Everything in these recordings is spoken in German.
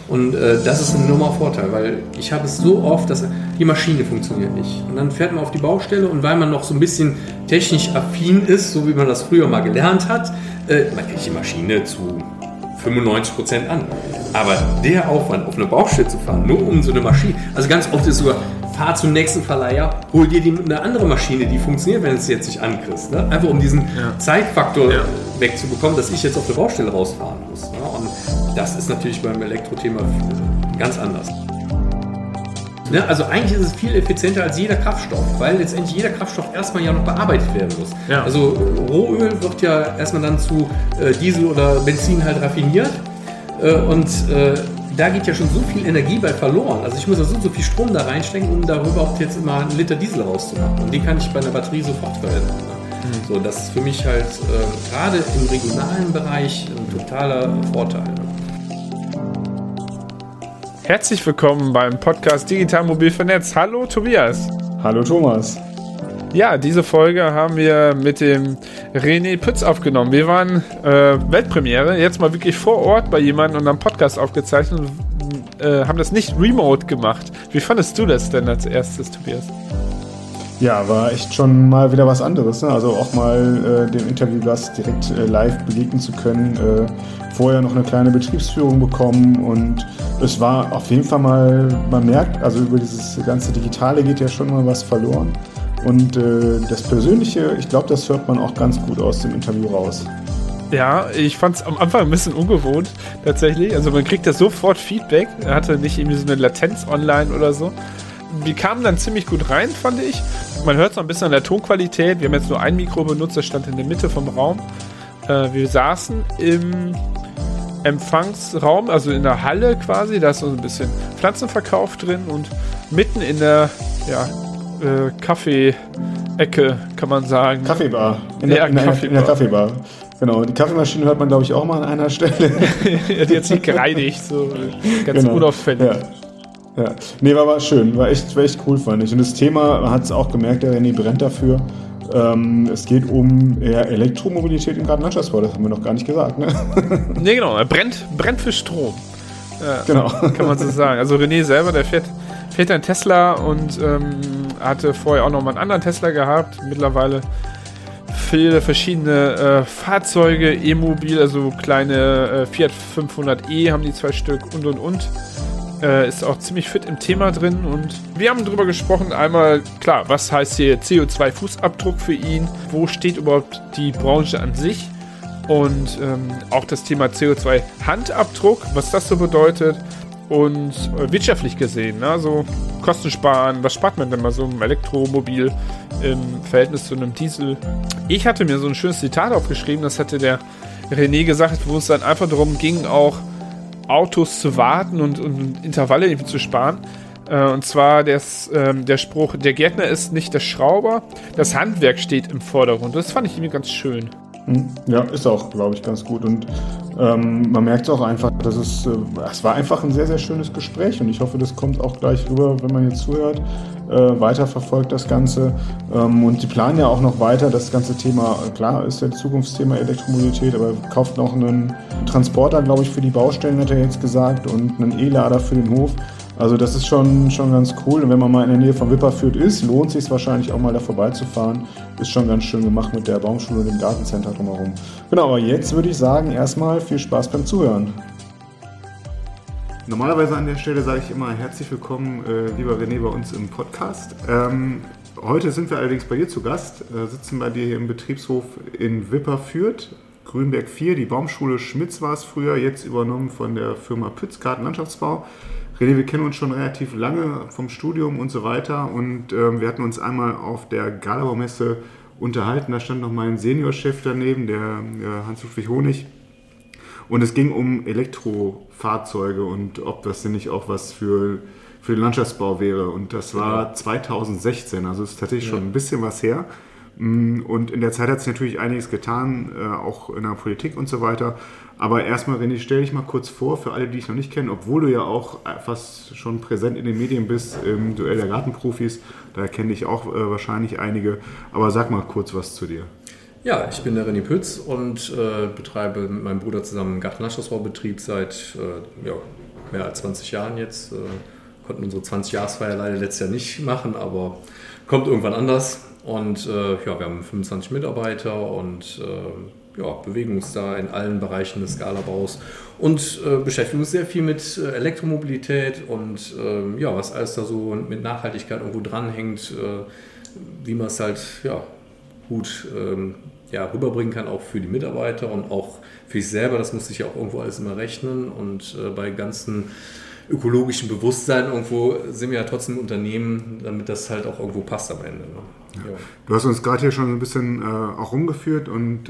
Und das ist ein enormer Vorteil, weil ich habe es so oft, dass die Maschine funktioniert nicht. Und dann fährt man auf die Baustelle und weil man noch so ein bisschen technisch affin ist, so wie man das früher mal gelernt hat, man kriegt die Maschine zu 95% an. Aber der Aufwand, auf eine Baustelle zu fahren, nur um so eine Maschine, also ganz oft ist sogar, fahr zum nächsten Verleiher, hol dir eine andere Maschine, die funktioniert, wenn du es jetzt nicht ankriegst. Ne? Einfach um diesen Zeitfaktor wegzubekommen, dass ich jetzt auf der Baustelle rausfahren muss. Ne? Und das ist natürlich beim Elektrothema ganz anders. Ne? Also eigentlich ist es viel effizienter als jeder Kraftstoff, weil letztendlich jeder Kraftstoff erstmal ja noch bearbeitet werden muss. Ja. Also Rohöl wird ja erstmal dann zu Diesel oder Benzin halt raffiniert da geht ja schon so viel Energie bei verloren. Also ich muss ja so viel Strom da reinstecken, um darüber überhaupt jetzt immer einen Liter Diesel rauszumachen. Und den kann ich bei einer Batterie sofort verwenden. Ne? So, das ist für mich halt gerade im regionalen Bereich ein totaler Vorteil. Herzlich willkommen beim Podcast Digital Mobil Vernetzt. Hallo Tobias. Hallo Thomas. Ja, diese Folge haben wir mit dem René Pütz aufgenommen. Wir waren Weltpremiere, jetzt mal wirklich vor Ort bei jemandem und haben Podcast aufgezeichnet und haben das nicht remote gemacht. Wie fandest du das denn als erstes, Tobias? Ja, war echt schon mal wieder was anderes. Ne? Also auch mal dem Interviewgast direkt live begegnen zu können. Vorher noch eine kleine Betriebsführung bekommen und es war auf jeden Fall mal, man merkt, also über dieses ganze Digitale geht ja schon mal was verloren. Und das Persönliche, ich glaube, das hört man auch ganz gut aus dem Interview raus. Ja, ich fand es am Anfang ein bisschen ungewohnt, tatsächlich. Also man kriegt da sofort Feedback. Er hatte nicht irgendwie so eine Latenz online oder so. Wir kamen dann ziemlich gut rein, fand ich. Man hört es noch ein bisschen an der Tonqualität. Wir haben jetzt nur ein Mikro benutzt, das stand in der Mitte vom Raum. Wir saßen im Empfangsraum, also in der Halle quasi. Da ist so ein bisschen Pflanzenverkauf drin und mitten in der, Kaffee-Ecke, kann man sagen. Kaffeebar. In der Kaffeebar. Genau, die Kaffeemaschine hört man, glaube ich, auch mal an einer Stelle. Die hat sich gereinigt, so ganz unauffällig. Ja. Nee, war aber schön, war echt cool, fand ich. Und das Thema, man hat es auch gemerkt, der René brennt dafür. Es geht um Elektromobilität im Gartenlandschaftsbau, das haben wir noch gar nicht gesagt, ne? Nee, genau, er brennt für Strom. Ja, genau. Kann man so sagen. Also René selber, der fährt einen Tesla und hatte vorher auch noch mal einen anderen Tesla gehabt. Mittlerweile viele verschiedene Fahrzeuge, E-Mobil, also kleine Fiat 500e haben die 2 Stück und. Ist auch ziemlich fit im Thema drin und wir haben darüber gesprochen, einmal, klar, was heißt hier CO2-Fußabdruck für ihn, wo steht überhaupt die Branche an sich und auch das Thema CO2-Handabdruck, was das so bedeutet und wirtschaftlich gesehen, ne? Also Kosten sparen, was spart man denn mal so im Elektromobil im Verhältnis zu einem Diesel? Ich hatte mir so ein schönes Zitat aufgeschrieben, das hatte der René gesagt, wo es dann einfach darum ging, auch Autos zu warten und Intervalle eben zu sparen. Und zwar der Spruch, der Gärtner ist nicht der Schrauber, das Handwerk steht im Vordergrund. Das fand ich irgendwie ganz schön. Ja, ist auch, glaube ich, ganz gut. Und man merkt auch einfach, dass es war einfach ein sehr, sehr schönes Gespräch und ich hoffe, das kommt auch gleich rüber, wenn man jetzt zuhört, weiterverfolgt das Ganze. Und die planen ja auch noch weiter, das ganze Thema, klar, ist ja das Zukunftsthema Elektromobilität, aber kauft noch einen Transporter, glaube ich, für die Baustellen, hat er jetzt gesagt, und einen E-Lader für den Hof. Also das ist schon ganz cool. Und wenn man mal in der Nähe von Wipperfürth ist, lohnt sich es wahrscheinlich auch mal da vorbeizufahren. Ist schon ganz schön gemacht mit der Baumschule und dem Gartencenter drumherum. Genau, aber jetzt würde ich sagen, erstmal viel Spaß beim Zuhören. Normalerweise an der Stelle sage ich immer herzlich willkommen, lieber René, bei uns im Podcast. Heute sind wir allerdings bei dir zu Gast, sitzen bei dir hier im Betriebshof in Wipperfürth, Grünberg 4, die Baumschule Schmitz war es früher, jetzt übernommen von der Firma Pütz Gartenlandschaftsbau. René, wir kennen uns schon relativ lange vom Studium und so weiter und wir hatten uns einmal auf der Galabaumesse unterhalten, da stand noch mein Seniorchef daneben, der Hans-Ludwig Honig, und es ging um Elektrofahrzeuge und ob das denn nicht auch was für den Landschaftsbau wäre, und das war 2016, also ist tatsächlich schon ein bisschen was her. Und in der Zeit hat sich natürlich einiges getan, auch in der Politik und so weiter. Aber erstmal, René, stell dich mal kurz vor, für alle, die dich noch nicht kennen, obwohl du ja auch fast schon präsent in den Medien bist, im Duell der Gartenprofis, da kenne ich auch wahrscheinlich einige. Aber sag mal kurz was zu dir. Ja, ich bin der René Pütz und betreibe mit meinem Bruder zusammen einen Gartenlandschaftsbaubetrieb seit mehr als 20 Jahren jetzt. Konnten unsere 20-Jahresfeier leider letztes Jahr nicht machen, aber kommt irgendwann anders. Und wir haben 25 Mitarbeiter und bewegen uns da in allen Bereichen des Skalabaus und beschäftigen uns sehr viel mit Elektromobilität und was alles da so mit Nachhaltigkeit irgendwo dranhängt, wie man es halt gut rüberbringen kann, auch für die Mitarbeiter und auch für sich selber. Das muss sich ja auch irgendwo alles immer rechnen und bei ganzen ökologischen Bewusstsein irgendwo sind wir ja trotzdem ein Unternehmen, damit das halt auch irgendwo passt am Ende. Ne? Ja. Du hast uns gerade hier schon ein bisschen auch rumgeführt und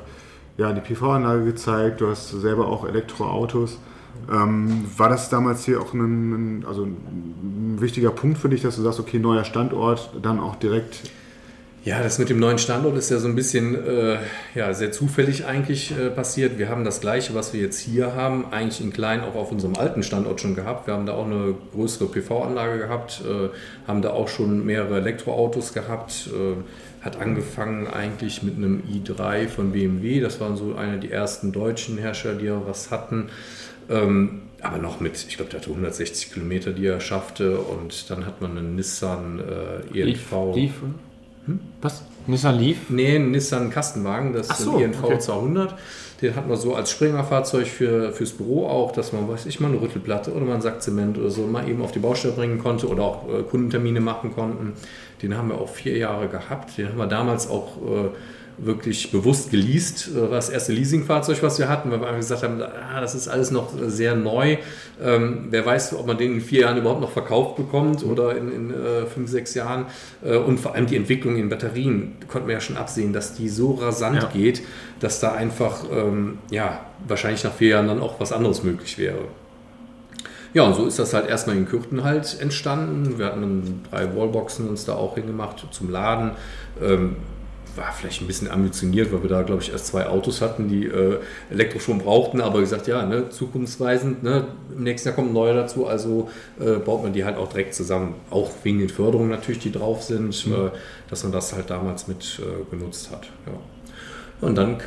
die PV-Anlage gezeigt, du hast selber auch Elektroautos. War das damals hier auch ein wichtiger Punkt für dich, dass du sagst, okay, neuer Standort, dann auch direkt... Ja, das mit dem neuen Standort ist ja so ein bisschen sehr zufällig eigentlich passiert. Wir haben das Gleiche, was wir jetzt hier haben, eigentlich in klein auch auf unserem alten Standort schon gehabt. Wir haben da auch eine größere PV-Anlage gehabt, haben da auch schon mehrere Elektroautos gehabt. Hat angefangen eigentlich mit einem i3 von BMW. Das waren so einer der ersten deutschen Hersteller, die ja was hatten. Aber noch mit, ich glaube, der hatte 160 Kilometer, die er schaffte. Und dann hat man einen Nissan ENV. Leaf? Was? Nissan Leaf? Nee, ein Nissan Kastenwagen, das ist ein ENV 200. Den hat man so als Springerfahrzeug fürs Büro auch, dass man, mal eine Rüttelplatte oder mal einen Sack Zement oder so mal eben auf die Baustelle bringen konnte oder auch Kundentermine machen konnten. Den haben wir auch 4 Jahre gehabt. Den haben wir damals auch wirklich bewusst geleast. War das erste Leasingfahrzeug, was wir hatten, weil wir gesagt haben, das ist alles noch sehr neu. Wer weiß, ob man den in 4 Jahren überhaupt noch verkauft bekommt oder in 5, 6 Jahren. Und vor allem die Entwicklung in Batterien konnten wir ja schon absehen, dass die so rasant geht, dass da einfach wahrscheinlich nach 4 Jahren dann auch was anderes möglich wäre. Ja, und so ist das halt erstmal in Kürten halt entstanden. Wir hatten 3 Wallboxen uns da auch hingemacht zum Laden. War vielleicht ein bisschen ambitioniert, weil wir da, glaube ich, erst 2 Autos hatten, die Elektrostrom brauchten, aber gesagt, zukunftsweisend, im nächsten Jahr kommt ein neuer dazu, also baut man die halt auch direkt zusammen, auch wegen den Förderungen natürlich, die drauf sind, dass man das halt damals mit genutzt hat. Ja. Und dann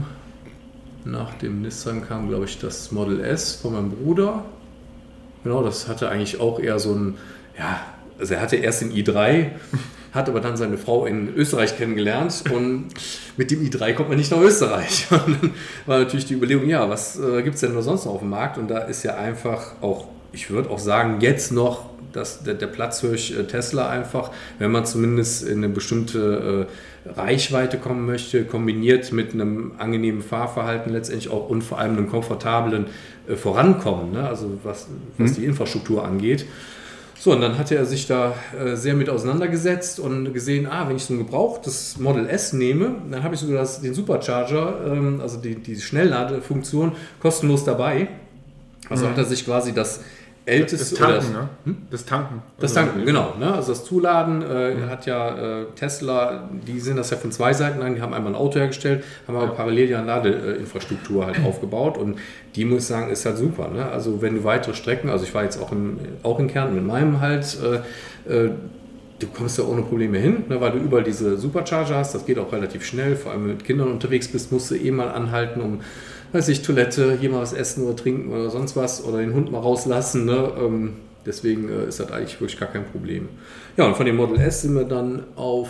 nach dem Nissan kam, glaube ich, das Model S von meinem Bruder. Genau, das hatte eigentlich auch eher so ein, also er hatte erst den i3, hat aber dann seine Frau in Österreich kennengelernt und mit dem i3 kommt man nicht nach Österreich. Und dann war natürlich die Überlegung, was gibt es denn noch sonst noch auf dem Markt? Und da ist ja einfach auch, ich würde auch sagen, jetzt noch der Platzhirsch Tesla einfach, wenn man zumindest in eine bestimmte Reichweite kommen möchte, kombiniert mit einem angenehmen Fahrverhalten letztendlich auch und vor allem einem komfortablen Vorankommen, ne? Also was die Infrastruktur angeht. So, und dann hatte er sich da sehr mit auseinandergesetzt und gesehen, wenn ich so ein gebrauchtes Model S nehme, dann habe ich sogar den Supercharger, also die Schnellladefunktion, kostenlos dabei. Also hat er sich quasi das älteste... Das Tanken. Das Tanken, genau. Ne? Also das Zuladen hat ja Tesla, die sind das ja von 2 Seiten an, die haben einmal ein Auto hergestellt, haben aber parallel ja eine Ladeinfrastruktur halt aufgebaut und die, muss ich sagen, ist halt super. Ne? Also wenn du weitere Strecken, also ich war jetzt auch in Kärnten mit meinem halt, du kommst da ohne Probleme hin, ne, weil du überall diese Supercharger hast, das geht auch relativ schnell, vor allem wenn du mit Kindern unterwegs bist, musst du mal anhalten, um Toilette, hier mal was essen oder trinken oder sonst was oder den Hund mal rauslassen. Ne? Deswegen ist das eigentlich wirklich gar kein Problem. Ja, und von dem Model S sind wir dann auf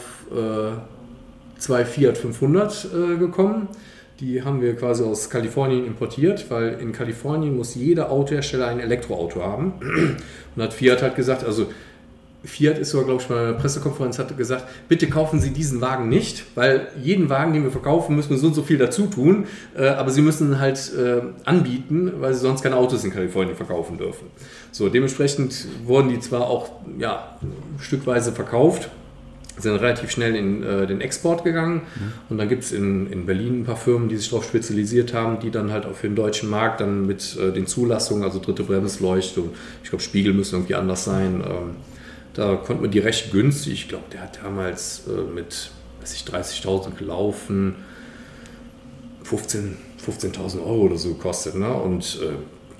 2 Fiat 500 gekommen. Die haben wir quasi aus Kalifornien importiert, weil in Kalifornien muss jeder Autohersteller ein Elektroauto haben. Und hat Fiat halt gesagt, also Fiat ist sogar, glaube ich, bei einer Pressekonferenz hatte gesagt, bitte kaufen Sie diesen Wagen nicht, weil jeden Wagen, den wir verkaufen, müssen wir so und so viel dazu tun, aber Sie müssen halt anbieten, weil Sie sonst keine Autos in Kalifornien verkaufen dürfen. So, dementsprechend wurden die zwar auch stückweise verkauft, sind relativ schnell in den Export gegangen und dann gibt es in Berlin ein paar Firmen, die sich darauf spezialisiert haben, die dann halt auch für den deutschen Markt dann mit den Zulassungen, also dritte Bremsleuchte und ich glaube Spiegel müssen irgendwie anders sein, da konnte man die recht günstig, ich glaube, der hat damals mit 30.000 gelaufen, 15.000 Euro oder so gekostet. Ne? Und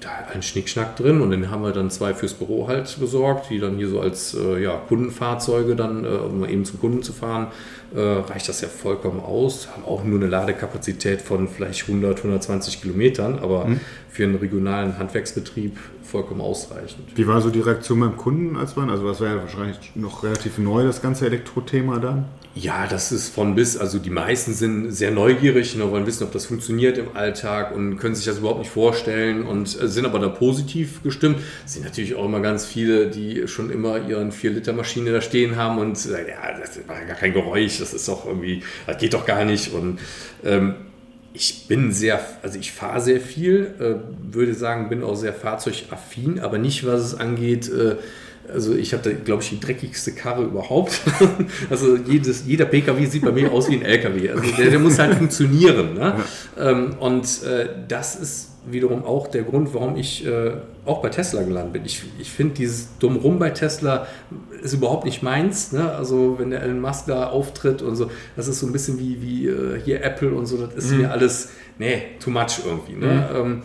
da ein Schnickschnack drin und dann haben wir dann 2 fürs Büro halt besorgt, die dann hier so als Kundenfahrzeuge dann, um mal eben zum Kunden zu fahren, reicht das ja vollkommen aus. Haben auch nur eine Ladekapazität von vielleicht 100, 120 Kilometern, aber für einen regionalen Handwerksbetrieb vollkommen ausreichend. Wie war so die Reaktion beim Kunden als man? Also das war ja wahrscheinlich noch relativ neu, das ganze Elektrothema dann? Ja, das ist von bis, also die meisten sind sehr neugierig, wollen wissen, ob das funktioniert im Alltag und können sich das überhaupt nicht vorstellen und sind aber da positiv gestimmt. Es sind natürlich auch immer ganz viele, die schon immer ihren 4-Liter-Maschine da stehen haben und sagen, ja, das ist gar kein Geräusch, das ist doch irgendwie, das geht doch gar nicht. Und ich fahre sehr viel, würde sagen, bin auch sehr fahrzeugaffin, aber nicht, was es angeht, also ich habe da, glaube ich, die dreckigste Karre überhaupt. Also jeder PKW sieht bei mir aus wie ein LKW. Also der muss halt funktionieren. Ne? Und das ist wiederum auch der Grund, warum ich auch bei Tesla gelandet bin. Ich finde dieses Dummrum bei Tesla ist überhaupt nicht meins. Ne? Also wenn der Elon Musk da auftritt und so, das ist so ein bisschen wie hier Apple und so, das ist mir alles, too much irgendwie. Ne?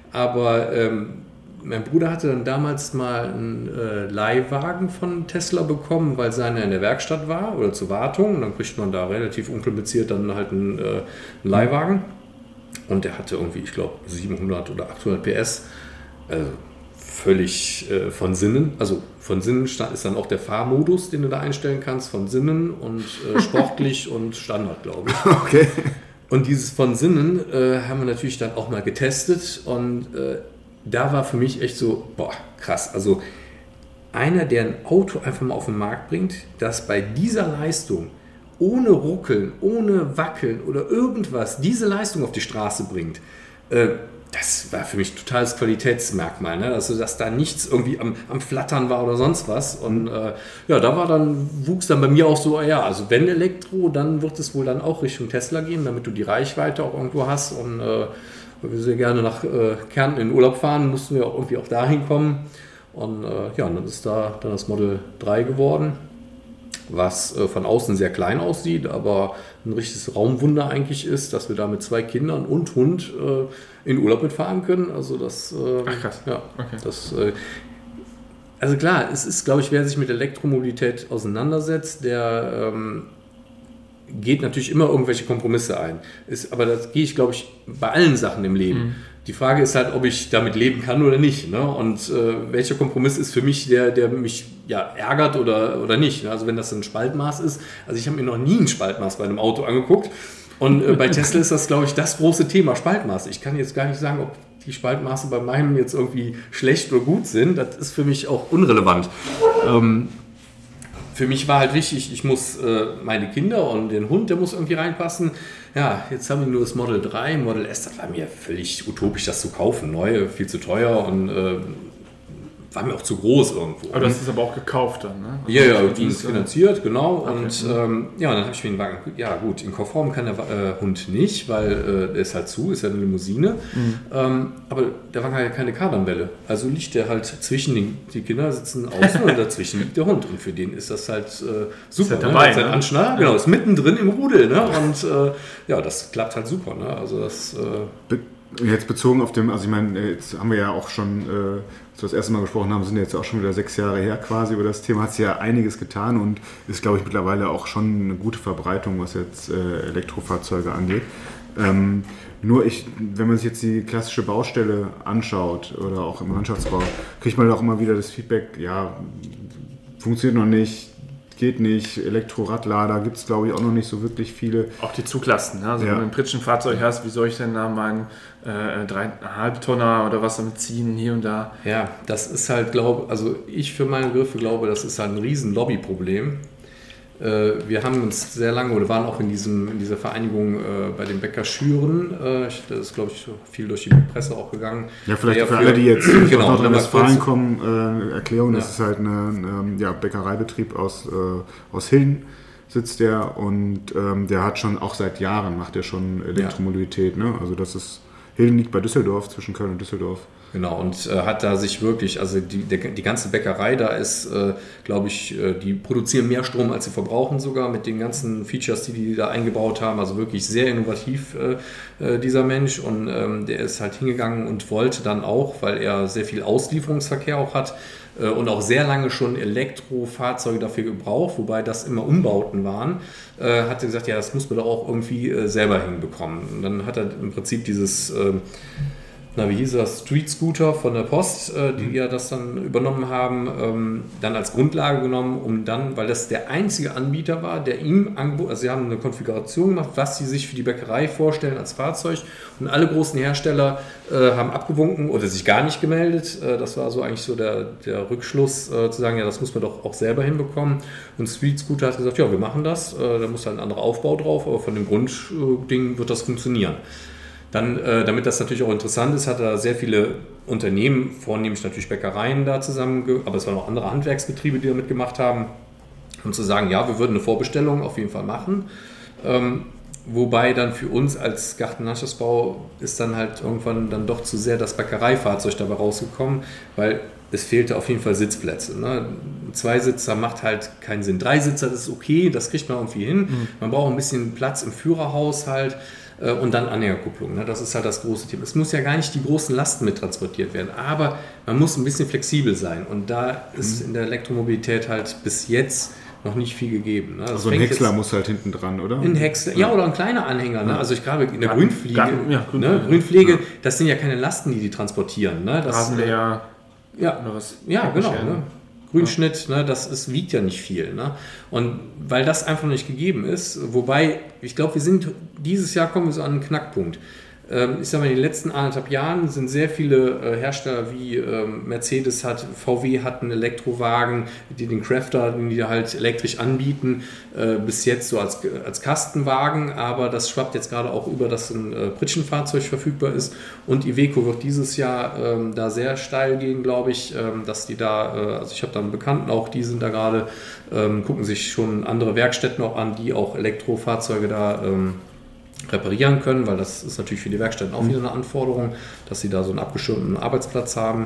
Mein Bruder hatte dann damals mal einen Leihwagen von Tesla bekommen, weil seiner in der Werkstatt war oder zur Wartung. Und dann kriegt man da relativ unkompliziert dann halt einen Leihwagen. Und der hatte irgendwie, ich glaube, 700 oder 800 PS. Also völlig von Sinnen. Also von Sinnen ist dann auch der Fahrmodus, den du da einstellen kannst, von Sinnen und sportlich und Standard, glaube ich. Okay. Und dieses von Sinnen haben wir natürlich dann auch mal getestet und da war für mich echt so, krass. Also einer, der ein Auto einfach mal auf den Markt bringt, das bei dieser Leistung ohne Ruckeln, ohne Wackeln oder irgendwas diese Leistung auf die Straße bringt, das war für mich totales Qualitätsmerkmal. Ne? Also, dass da nichts irgendwie am Flattern war oder sonst was. Und wuchs dann bei mir auch so, also wenn Elektro, dann wird es wohl dann auch Richtung Tesla gehen, damit du die Reichweite auch irgendwo hast. Und weil wir sehr gerne nach Kärnten in Urlaub fahren, mussten wir auch irgendwie auch dahin kommen. Und dann ist da dann das Model 3 geworden, was von außen sehr klein aussieht, aber ein richtiges Raumwunder eigentlich ist, dass wir da mit 2 Kindern und Hund in Urlaub mitfahren können. Also das, krass. Ja, okay. Also klar, es ist, glaube ich, wer sich mit Elektromobilität auseinandersetzt, der geht natürlich immer irgendwelche Kompromisse ein. Aber das gehe ich, glaube ich, bei allen Sachen im Leben. Die Frage ist halt, ob ich damit leben kann oder nicht. Ne? Und welcher Kompromiss ist für mich, der mich ärgert oder nicht. Ne? Also wenn das ein Spaltmaß ist, also ich habe mir noch nie ein Spaltmaß bei einem Auto angeguckt. Und bei Tesla ist das, glaube ich, das große Thema, Spaltmaß. Ich kann jetzt gar nicht sagen, ob die Spaltmaße bei meinem jetzt irgendwie schlecht oder gut sind. Das ist für mich auch unrelevant. Für mich war halt wichtig, ich muss meine Kinder und den Hund, der muss irgendwie reinpassen. Ja, jetzt haben wir nur das Model 3, Model S, das war mir völlig utopisch, das zu kaufen. Neu, viel zu teuer und war mir auch zu groß irgendwo. Aber das ist aber auch gekauft dann, ne? Also ja, die ist finanziert, genau. Okay. Und dann habe ich mir den Wagen, gut, im Kofferraum kann der Hund nicht, weil der ist halt ist ja eine Limousine. Aber der Wagen hat ja keine Kardanwelle. Also liegt der halt zwischen die Kinder sitzen außen und dazwischen liegt der Hund. Und für den ist das halt super. Ist halt dabei, ne? Anschnall, genau, ist mittendrin im Rudel. Ne? Und das klappt halt super. Ne? Also das... Jetzt bezogen auf also ich meine, jetzt haben wir ja auch schon, als wir das erste Mal gesprochen haben, sind jetzt auch schon wieder 6 Jahre her quasi über das Thema, hat sich ja einiges getan und ist, glaube ich, mittlerweile auch schon eine gute Verbreitung, was jetzt Elektrofahrzeuge angeht. Nur wenn man sich jetzt die klassische Baustelle anschaut oder auch im Landschaftsbau, kriegt man auch immer wieder das Feedback, funktioniert noch nicht, geht nicht, Elektroradlader gibt es, glaube ich, auch noch nicht so wirklich viele. Auch die Zuglasten, ne? Also wenn du ein Pritschenfahrzeug hast, wie soll ich denn da meinen 3,5 Tonner oder was damit ziehen, hier und da? Ja, das ist halt, ich für meine Begriffe glaube, das ist halt ein riesen Lobbyproblem. Wir haben uns sehr lange, oder waren auch in dieser Vereinigung bei den Bäcker Schüren, das ist, glaube ich, viel durch die Presse auch gegangen. Ja, vielleicht für alle, die jetzt aus Nordrhein-Westfalen kommen, Erklärung, das ist halt ein Bäckereibetrieb aus Hilden, sitzt der und der hat schon, auch seit Jahren macht er schon Elektromobilität. Ne? Also das ist, Hilden liegt bei Düsseldorf, zwischen Köln und Düsseldorf. Genau, und hat da sich wirklich, also die ganze Bäckerei da ist, glaube ich, die produzieren mehr Strom, als sie verbrauchen sogar, mit den ganzen Features, die da eingebaut haben. Also wirklich sehr innovativ, dieser Mensch. Und der ist halt hingegangen und wollte dann auch, weil er sehr viel Auslieferungsverkehr auch hat und auch sehr lange schon Elektrofahrzeuge dafür gebraucht, wobei das immer Umbauten waren, hat er gesagt, ja, das muss man doch auch irgendwie selber hinbekommen. Und dann hat er im Prinzip dieses... wie hieß das, Street Scooter von der Post, die ja das dann übernommen haben, dann als Grundlage genommen, um dann, weil das der einzige Anbieter war, der ihm angeboten, also sie haben eine Konfiguration gemacht, was sie sich für die Bäckerei vorstellen als Fahrzeug, und alle großen Hersteller haben abgewunken oder sich gar nicht gemeldet. Das war so eigentlich so der Rückschluss, zu sagen, ja, das muss man doch auch selber hinbekommen. Und Street Scooter hat gesagt, ja, wir machen das, da muss halt ein anderer Aufbau drauf, aber von dem Grundding wird das funktionieren. Dann, damit das natürlich auch interessant ist, hat er sehr viele Unternehmen, vornehmlich natürlich Bäckereien da aber es waren auch andere Handwerksbetriebe, die da mitgemacht haben, um zu sagen, ja, wir würden eine Vorbestellung auf jeden Fall machen. Wobei dann für uns als Gartenlandschaftsbau ist dann halt irgendwann dann doch zu sehr das Bäckereifahrzeug dabei rausgekommen, weil es fehlte auf jeden Fall Sitzplätze. Ne? 2-Sitzer macht halt keinen Sinn. 3-Sitzer, das ist okay, das kriegt man irgendwie hin. Man braucht ein bisschen Platz im Führerhaus halt. Und dann Anhängerkupplung, ne? Das ist halt das große Thema. Es muss ja gar nicht die großen Lasten mit transportiert werden, aber man muss ein bisschen flexibel sein. Und da ist in der Elektromobilität halt bis jetzt noch nicht viel gegeben. Ne? Also ein Häcksler muss halt hinten dran, oder? Ein Häcksler, ja, oder ein kleiner Anhänger. Ne? Also ich glaube, in der Grünpflege, Grünpflege, das sind ja keine Lasten, die transportieren. Ne? Rasenmäher, oder was? Ja, genau. Ne? Grünschnitt, ne, wiegt ja nicht viel. Ne? Und weil das einfach nicht gegeben ist, wobei, ich glaube, dieses Jahr kommen wir so an einen Knackpunkt. Ich sage mal, in den letzten 1,5 Jahren sind sehr viele Hersteller wie Mercedes hat, VW hat einen Elektrowagen, den Crafter, den die halt elektrisch anbieten, bis jetzt so als Kastenwagen, aber das schwappt jetzt gerade auch über, dass ein Pritschenfahrzeug verfügbar ist, und Iveco wird dieses Jahr da sehr steil gehen, glaube ich, dass die da, also ich habe da einen Bekannten auch, die sind da gerade, gucken sich schon andere Werkstätten auch an, die auch Elektrofahrzeuge da reparieren können, weil das ist natürlich für die Werkstätten auch wieder eine Anforderung, dass sie da so einen abgeschirmten Arbeitsplatz haben.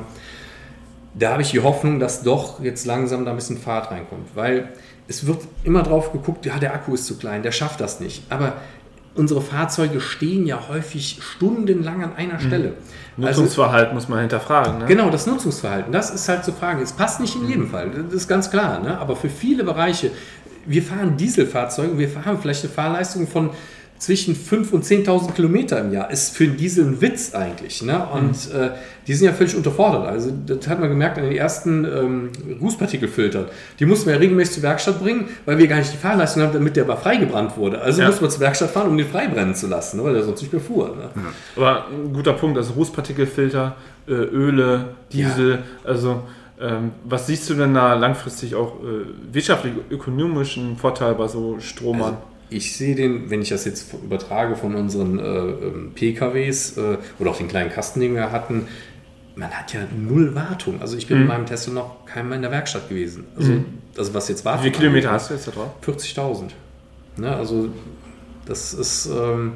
Da habe ich die Hoffnung, dass doch jetzt langsam da ein bisschen Fahrt reinkommt, weil es wird immer drauf geguckt, ja, der Akku ist zu klein, der schafft das nicht. Aber unsere Fahrzeuge stehen ja häufig stundenlang an einer Stelle. Nutzungsverhalten muss man hinterfragen. Ne? Genau, das Nutzungsverhalten, das ist halt zu fragen. Es passt nicht in jedem Fall, das ist ganz klar. Ne? Aber für viele Bereiche, wir fahren Dieselfahrzeuge, wir haben vielleicht eine Fahrleistung von zwischen 5.000 und 10.000 Kilometer im Jahr. Ist für einen Diesel ein Witz eigentlich. Ne? Und die sind ja völlig unterfordert. Also das hat man gemerkt an den ersten Rußpartikelfiltern. Die mussten wir ja regelmäßig zur Werkstatt bringen, weil wir gar nicht die Fahrleistung haben, damit der aber freigebrannt wurde. Also mussten wir zur Werkstatt fahren, um den freibrennen zu lassen, ne? Weil der sonst nicht mehr fuhr. Ne? Ja. Aber ein guter Punkt, also Rußpartikelfilter, Öle, Diesel, also was siehst du denn da langfristig auch wirtschaftlich, ökonomischen Vorteil bei so Stromern? Also, ich sehe den, wenn ich das jetzt übertrage von unseren PKWs oder auch den kleinen Kasten, den wir hatten, man hat ja 0 Wartung. Also ich bin in meinem Tesla noch keinmal in der Werkstatt gewesen. Also was jetzt Wartung. Wie viele Kilometer hast du jetzt da drauf? 40.000. Ne, also das ist,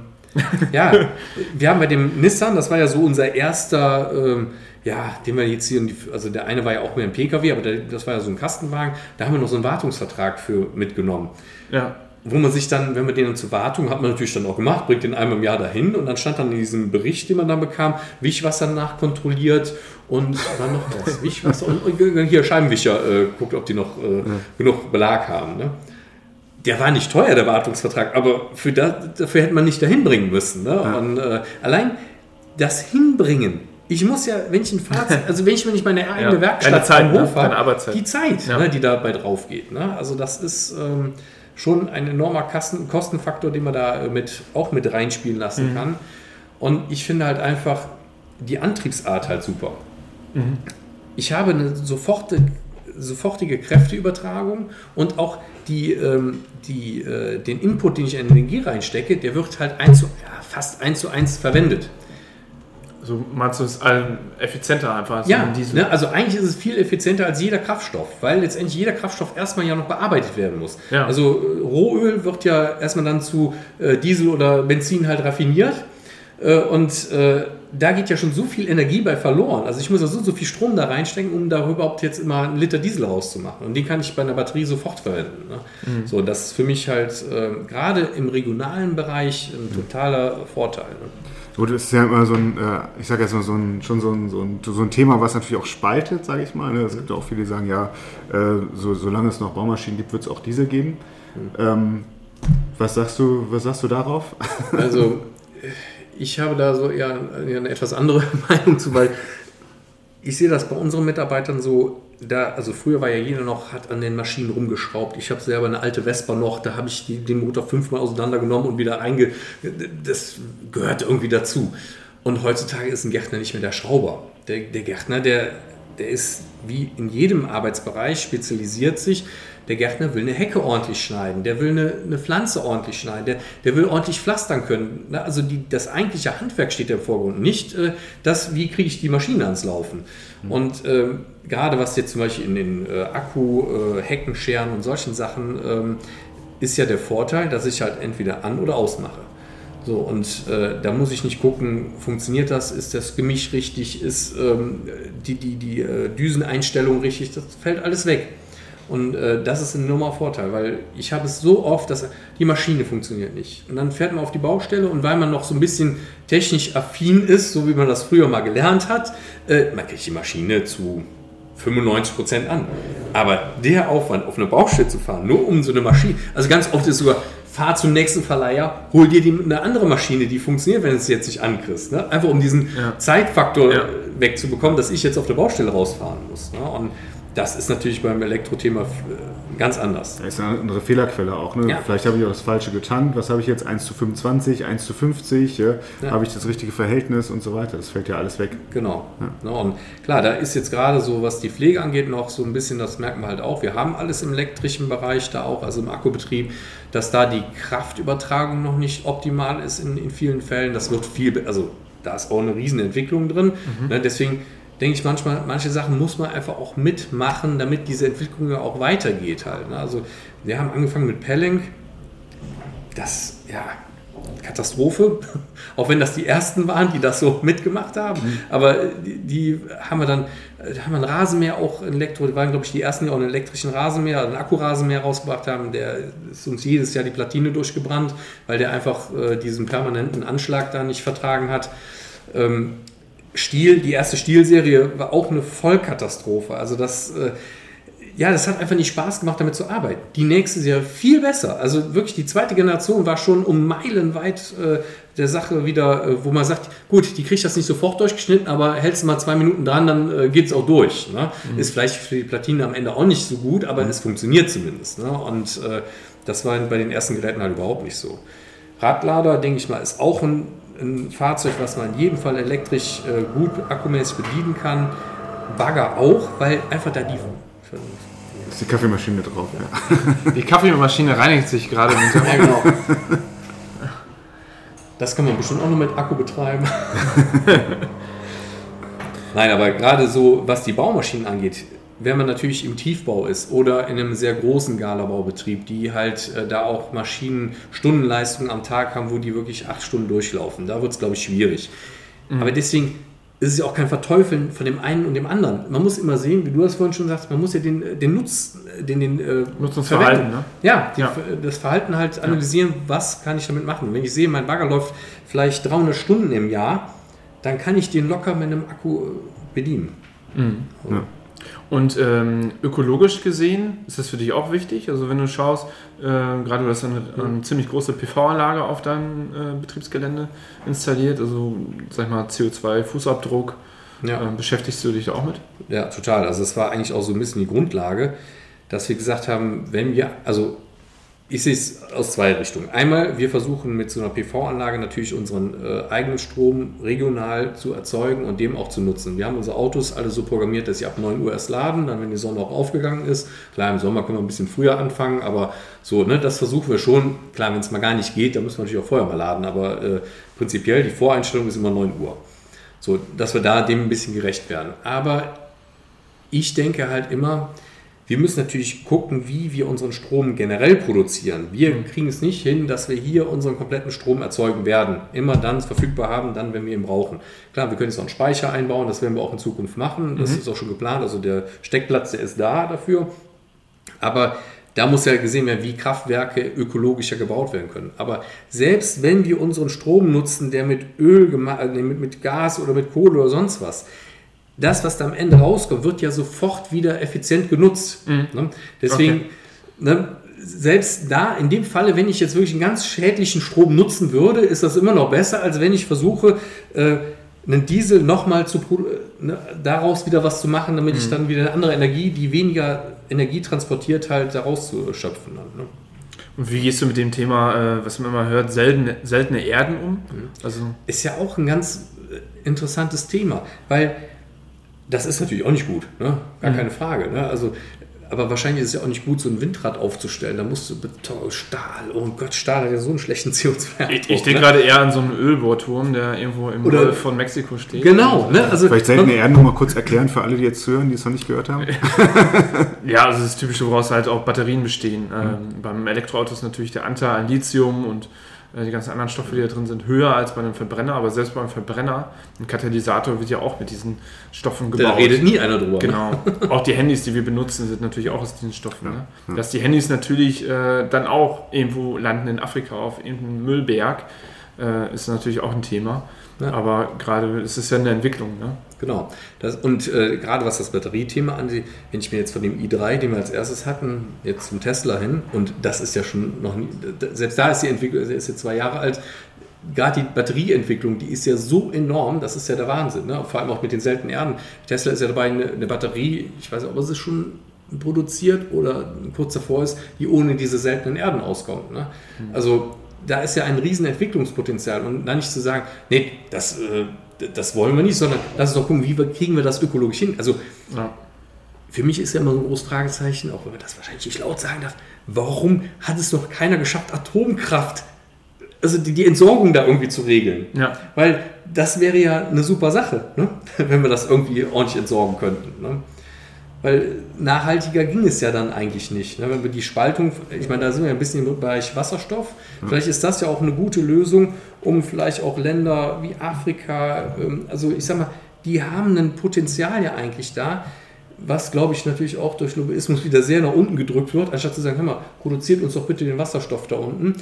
ja, wir haben bei dem Nissan, das war ja so unser erster, den wir jetzt hier, also der eine war ja auch mehr ein PKW, aber das war ja so ein Kastenwagen, da haben wir noch so einen Wartungsvertrag für mitgenommen. Ja. Wo man sich dann, wenn man den zur Wartung, hat man natürlich dann auch gemacht, bringt den einmal im Jahr dahin, und dann stand dann in diesem Bericht, den man dann bekam, Wischwasser nachkontrolliert und dann noch was, Wischwasser und hier Scheibenwischer, guckt, ob die noch genug Belag haben. Ne? Der war nicht teuer, der Wartungsvertrag, aber dafür hätte man nicht dahin bringen müssen. Ne? Ja. Und allein das Hinbringen, ich muss ja, wenn ich wenn ich meine eigene Werkstatt am Hof habe, die Zeit, ne, die dabei drauf geht. Ne? Also das ist schon ein enormer Kostenfaktor, den man da auch mit reinspielen lassen kann. Und ich finde halt einfach die Antriebsart halt super. Ich habe eine sofortige Kräfteübertragung und auch den Input, den ich in Energie reinstecke, der wird halt fast 1:1 verwendet. So meinst du, es ist effizienter einfach? Ja, ne, also eigentlich ist es viel effizienter als jeder Kraftstoff, weil letztendlich jeder Kraftstoff erstmal ja noch bearbeitet werden muss. Ja. Also Rohöl wird ja erstmal dann zu Diesel oder Benzin halt raffiniert. Da geht ja schon so viel Energie bei verloren. Also ich muss ja so viel Strom da reinstecken, um da überhaupt jetzt immer einen Liter Diesel rauszumachen. Und den kann ich bei einer Batterie sofort verwenden. Ne? So, das ist für mich halt gerade im regionalen Bereich ein totaler Vorteil. Ne? Gut, das ist ja immer so ein, ich sage jetzt mal so ein Thema, was natürlich auch spaltet, sage ich mal. Ne? Es gibt auch viele, die sagen, ja, solange es noch Baumaschinen gibt, wird es auch Diesel geben. Was sagst du darauf? Also ich habe da so eher eine etwas andere Meinung zu, weil ich sehe das bei unseren Mitarbeitern so, also früher war ja jeder noch, hat an den Maschinen rumgeschraubt. Ich habe selber eine alte Vespa noch, da habe ich den Motor 5-mal auseinandergenommen und wieder das gehört irgendwie dazu. Und heutzutage ist ein Gärtner nicht mehr der Schrauber. Der Gärtner, der ist wie in jedem Arbeitsbereich, spezialisiert sich. Der Gärtner will eine Hecke ordentlich schneiden, der will eine Pflanze ordentlich schneiden, der will ordentlich pflastern können. Also das eigentliche Handwerk steht im Vordergrund, nicht wie kriege ich die Maschine ans Laufen. Und gerade was jetzt zum Beispiel in den Heckenscheren und solchen Sachen ist ja der Vorteil, dass ich halt entweder an- oder ausmache. So, und da muss ich nicht gucken, funktioniert das, ist das Gemisch richtig, ist die Düseneinstellung richtig, das fällt alles weg. Und das ist ein enormer Vorteil, weil ich habe es so oft, dass die Maschine funktioniert nicht. Und dann fährt man auf die Baustelle und weil man noch so ein bisschen technisch affin ist, so wie man das früher mal gelernt hat, man kriegt die Maschine zu 95% an. Aber der Aufwand, auf eine Baustelle zu fahren, nur um so eine Maschine, also ganz oft ist sogar, fahr zum nächsten Verleiher, hol dir eine andere Maschine, die funktioniert, wenn du es jetzt nicht ankriegst. Ne? Einfach um diesen Zeitfaktor wegzubekommen, dass ich jetzt auf der Baustelle rausfahren muss. Ne? Und das ist natürlich beim Elektrothema ganz anders. Da ist eine andere Fehlerquelle auch. Ne? Ja. Vielleicht habe ich auch das Falsche getankt. Was habe ich jetzt? 1:25, 1:50? Ja? Ja. Habe ich das richtige Verhältnis und so weiter? Das fällt ja alles weg. Genau. Ja. Und klar, da ist jetzt gerade so, was die Pflege angeht, noch so ein bisschen, das merken wir halt auch. Wir haben alles im elektrischen Bereich da auch, also im Akkubetrieb, dass da die Kraftübertragung noch nicht optimal ist in vielen Fällen. Das wird also da ist auch eine riesen Entwicklung drin. Ne? Deswegen denke ich manchmal, manche Sachen muss man einfach auch mitmachen, damit diese Entwicklung ja auch weitergeht halt. Ne? Also wir haben angefangen mit Pellenc, das, Katastrophe, auch wenn das die ersten waren, die das so mitgemacht haben, aber die haben wir dann, da haben wir einen Rasenmäher auch, die waren glaube ich die ersten, die auch einen elektrischen Rasenmäher, einen Akkurasenmäher rausgebracht haben, der ist uns jedes Jahr die Platine durchgebrannt, weil der einfach diesen permanenten Anschlag da nicht vertragen hat. Die erste Stihl-Serie war auch eine Vollkatastrophe. Also das hat einfach nicht Spaß gemacht, damit zu arbeiten. Die nächste Serie viel besser. Also wirklich die zweite Generation war schon um Meilen weit der Sache wieder, wo man sagt, gut, die kriegt das nicht sofort durchgeschnitten, aber hältst du mal 2 Minuten dran, dann geht es auch durch. Ne? Ist vielleicht für die Platine am Ende auch nicht so gut, aber es funktioniert zumindest. Ne? Und das war bei den ersten Geräten halt überhaupt nicht so. Radlader, denke ich mal, ist auch ein Fahrzeug, was man in jedem Fall elektrisch gut akkumäßig bedienen kann. Bagger auch, weil einfach da ist die Kaffeemaschine drauf. Ja. Die Kaffeemaschine reinigt sich gerade. Ja, genau. Das kann man bestimmt auch noch mit Akku betreiben. Nein, aber gerade so, was die Baumaschinen angeht, wenn man natürlich im Tiefbau ist oder in einem sehr großen Galabaubetrieb, die halt da auch Maschinen Stundenleistungen am Tag haben, wo die wirklich 8 Stunden durchlaufen, da wird es, glaube ich, schwierig. Aber deswegen ist es ja auch kein Verteufeln von dem einen und dem anderen. Man muss immer sehen, wie du das vorhin schon sagst, man muss ja den Nutzungsverhalten, ne? Ja, das Verhalten halt analysieren, was kann ich damit machen. Wenn ich sehe, mein Bagger läuft vielleicht 300 Stunden im Jahr, dann kann ich den locker mit einem Akku bedienen. So. Ja. Und ökologisch gesehen ist das für dich auch wichtig? Also wenn du schaust, gerade du hast eine ziemlich große PV-Anlage auf deinem Betriebsgelände installiert, also sag ich mal CO2-Fußabdruck, beschäftigst du dich da auch mit? Ja, total. Also das war eigentlich auch so ein bisschen die Grundlage, dass wir gesagt haben, ich sehe es aus 2 Richtungen. Einmal, wir versuchen mit so einer PV-Anlage natürlich unseren eigenen Strom regional zu erzeugen und dem auch zu nutzen. Wir haben unsere Autos alle so programmiert, dass sie ab 9 Uhr erst laden, dann wenn die Sonne auch aufgegangen ist. Klar, im Sommer können wir ein bisschen früher anfangen, aber so, ne, das versuchen wir schon. Klar, wenn es mal gar nicht geht, dann müssen wir natürlich auch vorher mal laden, aber prinzipiell die Voreinstellung ist immer 9 Uhr. So, dass wir da dem ein bisschen gerecht werden. Aber ich denke halt immer, Wir müssen natürlich gucken, wie wir unseren Strom generell produzieren. Wir kriegen es nicht hin, dass wir hier unseren kompletten Strom erzeugen werden. Immer dann verfügbar haben, dann, wenn wir ihn brauchen. Klar, wir können jetzt auch einen Speicher einbauen, das werden wir auch in Zukunft machen. Das ist auch schon geplant. Also der Steckplatz, der ist da dafür. Aber da muss ja gesehen werden, wie Kraftwerke ökologischer gebaut werden können. Aber selbst wenn wir unseren Strom nutzen, der mit Öl, mit Gas oder mit Kohle oder sonst was, das, was da am Ende rauskommt, wird ja sofort wieder effizient genutzt. Ne? Deswegen, selbst da, in dem Falle, wenn ich jetzt wirklich einen ganz schädlichen Strom nutzen würde, ist das immer noch besser, als wenn ich versuche, einen Diesel nochmal daraus wieder was zu machen, damit ich dann wieder eine andere Energie, die weniger Energie transportiert, halt daraus zu schöpfen. Ne? Und wie gehst du mit dem Thema, was man immer hört, seltene Erden um? Also ist ja auch ein ganz interessantes Thema, weil das ist natürlich auch nicht gut, ne? Gar keine Frage. Ne? Also, aber wahrscheinlich ist es ja auch nicht gut, so ein Windrad aufzustellen. Da musst du Beton, Stahl, oh Gott, Stahl hat ja so einen schlechten CO2. Ich denke gerade eher an so einen Ölbohrturm, der irgendwo im Golf von Mexiko steht. Genau. Ne? Also, vielleicht seltene Erden noch mal kurz erklären für alle, die jetzt hören, die es noch nicht gehört haben. Ja, also das Typische, woraus halt auch Batterien bestehen. Beim Elektroauto ist natürlich der Anteil an Lithium und die ganzen anderen Stoffe, die da drin sind, höher als bei einem Verbrenner. Aber selbst beim Verbrenner, ein Katalysator wird ja auch mit diesen Stoffen gebaut. Da redet nie einer drüber. Genau. Auch die Handys, die wir benutzen, sind natürlich auch aus diesen Stoffen. Ja. Ne? Dass die Handys natürlich dann auch irgendwo landen in Afrika auf irgendeinem Müllberg, ist natürlich auch ein Thema. Ja. Aber gerade ist es ja eine Entwicklung. Ne? Genau. Gerade was das Batteriethema angeht, wenn ich mir jetzt von dem i3, den wir als erstes hatten, jetzt zum Tesla hin, und das ist ja schon noch nie, selbst da ist die Entwicklung, ist jetzt 2 Jahre alt, gerade die Batterieentwicklung, die ist ja so enorm, das ist ja der Wahnsinn. Ne? Vor allem auch mit den seltenen Erden. Tesla ist ja dabei, eine Batterie, ich weiß nicht, ob es schon produziert oder kurz davor ist, die ohne diese seltenen Erden auskommt. Ne? Also da ist ja ein riesen Entwicklungspotenzial, und dann nicht zu sagen, nee, das wollen wir nicht, sondern lass uns doch gucken, kriegen wir das ökologisch hin. Also für mich ist ja immer so ein großes Fragezeichen, auch wenn man das wahrscheinlich nicht laut sagen darf, warum hat es noch keiner geschafft, Atomkraft, also die Entsorgung da irgendwie zu regeln? Ja. Weil das wäre ja eine super Sache, ne? Wenn wir das irgendwie ordentlich entsorgen könnten. Ne? Weil nachhaltiger ging es ja dann eigentlich nicht. Ne? Wenn wir die Spaltung, ich meine, da sind wir ein bisschen im Bereich Wasserstoff. Vielleicht ist das ja auch eine gute Lösung, um vielleicht auch Länder wie Afrika, also ich sag mal, die haben ein Potenzial ja eigentlich da, was, glaube ich, natürlich auch durch Lobbyismus wieder sehr nach unten gedrückt wird, anstatt zu sagen, hör mal, produziert uns doch bitte den Wasserstoff da unten.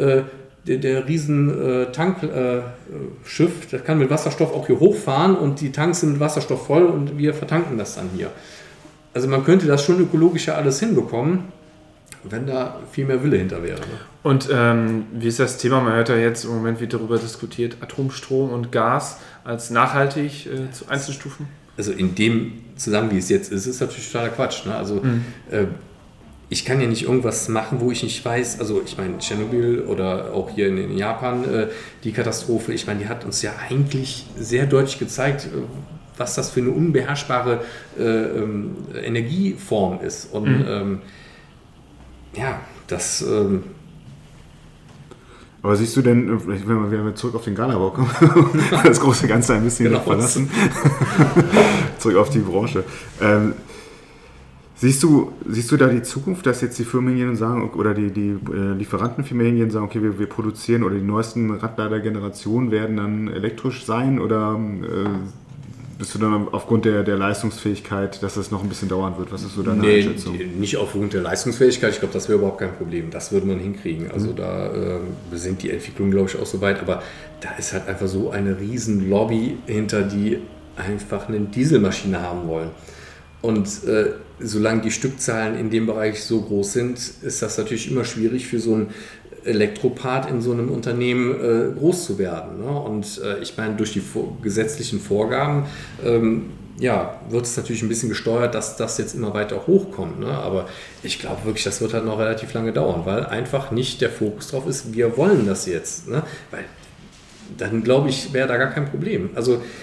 Der riesen Tankschiff, das kann mit Wasserstoff auch hier hochfahren, und die Tanks sind mit Wasserstoff voll und wir vertanken das dann hier. Also man könnte das schon ökologischer alles hinbekommen, wenn da viel mehr Wille hinter wäre. Ne? Und wie ist das Thema? Man hört ja jetzt im Moment, wird darüber diskutiert, Atomstrom und Gas als nachhaltig einzustufen. Also in dem Zusammenhang, wie es jetzt ist natürlich totaler Quatsch. Ne? Also ich kann ja nicht irgendwas machen, wo ich nicht weiß, also ich meine Tschernobyl oder auch hier in Japan die Katastrophe, ich meine, die hat uns ja eigentlich sehr deutlich gezeigt, was das für eine unbeherrschbare Energieform ist. Und das... Aber siehst du denn, vielleicht wenn wir zurück auf den Galabau kommen, das große Ganze ein bisschen verlassen, zurück auf die Branche. Siehst du da die Zukunft, dass jetzt die Firmen sagen, oder die Lieferantenfirmen sagen, okay, wir produzieren, oder die neuesten Radlader-Generationen werden dann elektrisch sein, oder bist du dann aufgrund der Leistungsfähigkeit, dass das noch ein bisschen dauern wird? Was ist so deine Einschätzung? Nicht aufgrund der Leistungsfähigkeit. Ich glaube, das wäre überhaupt kein Problem. Das würde man hinkriegen. Also da sind die Entwicklungen, glaube ich, auch so weit. Aber da ist halt einfach so eine riesen Lobby hinter, die einfach eine Dieselmaschine haben wollen. Und solange die Stückzahlen in dem Bereich so groß sind, ist das natürlich immer schwierig für so einen Elektropart in so einem Unternehmen groß zu werden. Ne? Und ich meine, durch die gesetzlichen Vorgaben wird es natürlich ein bisschen gesteuert, dass das jetzt immer weiter hochkommt. Ne? Aber ich glaube wirklich, das wird halt noch relativ lange dauern, weil einfach nicht der Fokus drauf ist, wir wollen das jetzt. Ne? Weil dann, glaube ich, wäre da gar kein Problem.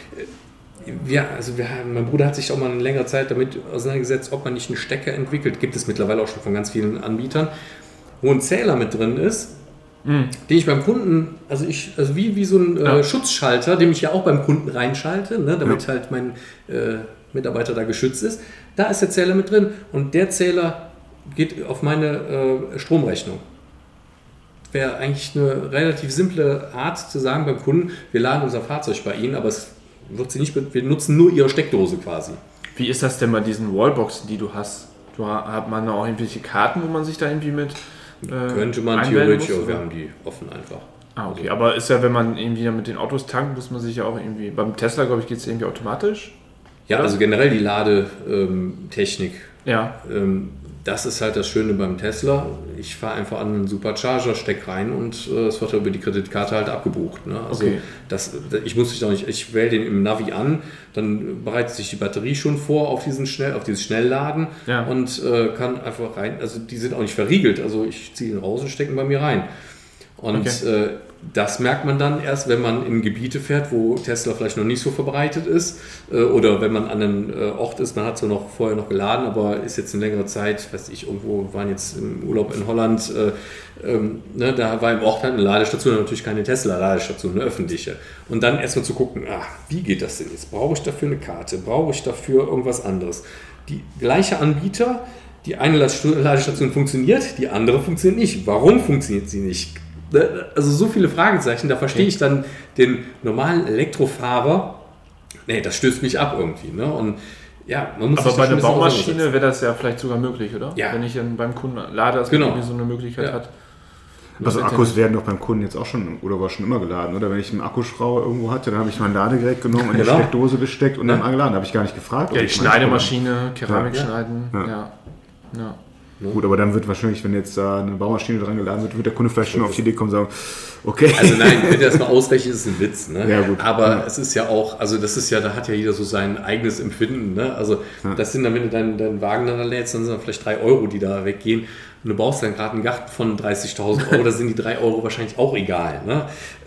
Mein Bruder hat sich auch mal eine längere Zeit damit auseinandergesetzt, ob man nicht einen Stecker entwickelt. Gibt es mittlerweile auch schon von ganz vielen Anbietern, wo ein Zähler mit drin ist, den ich beim Kunden, wie so ein Schutzschalter, den ich ja auch beim Kunden reinschalte, ne, damit halt mein Mitarbeiter da geschützt ist. Da ist der Zähler mit drin und der Zähler geht auf meine Stromrechnung. Wäre eigentlich eine relativ simple Art zu sagen beim Kunden, wir laden unser Fahrzeug bei Ihnen, aber es wird sie nicht, wir nutzen nur Ihre Steckdose quasi. Wie ist das denn bei diesen Wallboxen, die du hast? Hat man da auch irgendwelche Karten, wo man sich da irgendwie mit könnte man theoretisch, aber wir haben die offen einfach. Ah, okay. Aber ist ja, wenn man irgendwie mit den Autos tankt, muss man sich ja auch irgendwie, beim Tesla, glaube ich, geht es irgendwie automatisch? Ja, also generell die Ladetechnik. Ja. Das ist halt das Schöne beim Tesla. Ich fahre einfach an einen Supercharger, stecke rein und es wird über die Kreditkarte halt abgebucht. Ne? Also okay. Ich muss mich auch nicht, ich wähle den im Navi an, dann bereitet sich die Batterie schon vor auf dieses Schnellladen und kann einfach rein, also die sind auch nicht verriegelt, also ich ziehe ihn raus und stecke ihn bei mir rein. Und das merkt man dann erst, wenn man in Gebiete fährt, wo Tesla vielleicht noch nicht so verbreitet ist oder wenn man an einem Ort ist, man hat so noch vorher noch geladen, aber ist jetzt eine längere Zeit, weiß ich, irgendwo waren jetzt im Urlaub in Holland, da war im Ort halt eine Ladestation, natürlich keine Tesla-Ladestation, eine öffentliche. Und dann erstmal zu gucken, wie geht das denn jetzt? Brauche ich dafür eine Karte? Brauche ich dafür irgendwas anderes? Die gleiche Anbieter, die eine Ladestation funktioniert, die andere funktioniert nicht. Warum funktioniert sie nicht? Also so viele Fragezeichen, da verstehe ich dann den normalen Elektrofahrer, das stößt mich ab irgendwie. Ne? Und ja, man muss. Aber bei einer Baumaschine wäre das ja vielleicht sogar möglich, oder? Ja. Wenn ich dann beim Kunden lade, dass man irgendwie so eine Möglichkeit hat. Also Akkus werden doch beim Kunden jetzt auch schon oder war schon immer geladen, oder? Wenn ich einen Akkuschrauber irgendwo hatte, dann habe ich mein Ladegerät genommen und die Steckdose gesteckt und dann angeladen. Da habe ich gar nicht gefragt. Ja, die Schneidemaschine, Keramik schneiden. Ja. Gut, aber dann wird wahrscheinlich, wenn jetzt da eine Baumaschine dran geladen wird, wird der Kunde vielleicht schon auf die Idee kommen und sagen, okay. Also nein, wenn der das mal ausrechnet, ist es ein Witz. Ne? Ja, gut. Aber es ist ja auch, also das ist ja, da hat ja jeder so sein eigenes Empfinden. Ne? Also das sind dann, wenn du deinen Wagen dann lädst, dann sind das vielleicht 3 Euro, die da weggehen. Und du baust dann gerade einen Garten von 30.000 Euro, da sind die 3 Euro wahrscheinlich auch egal. Ne?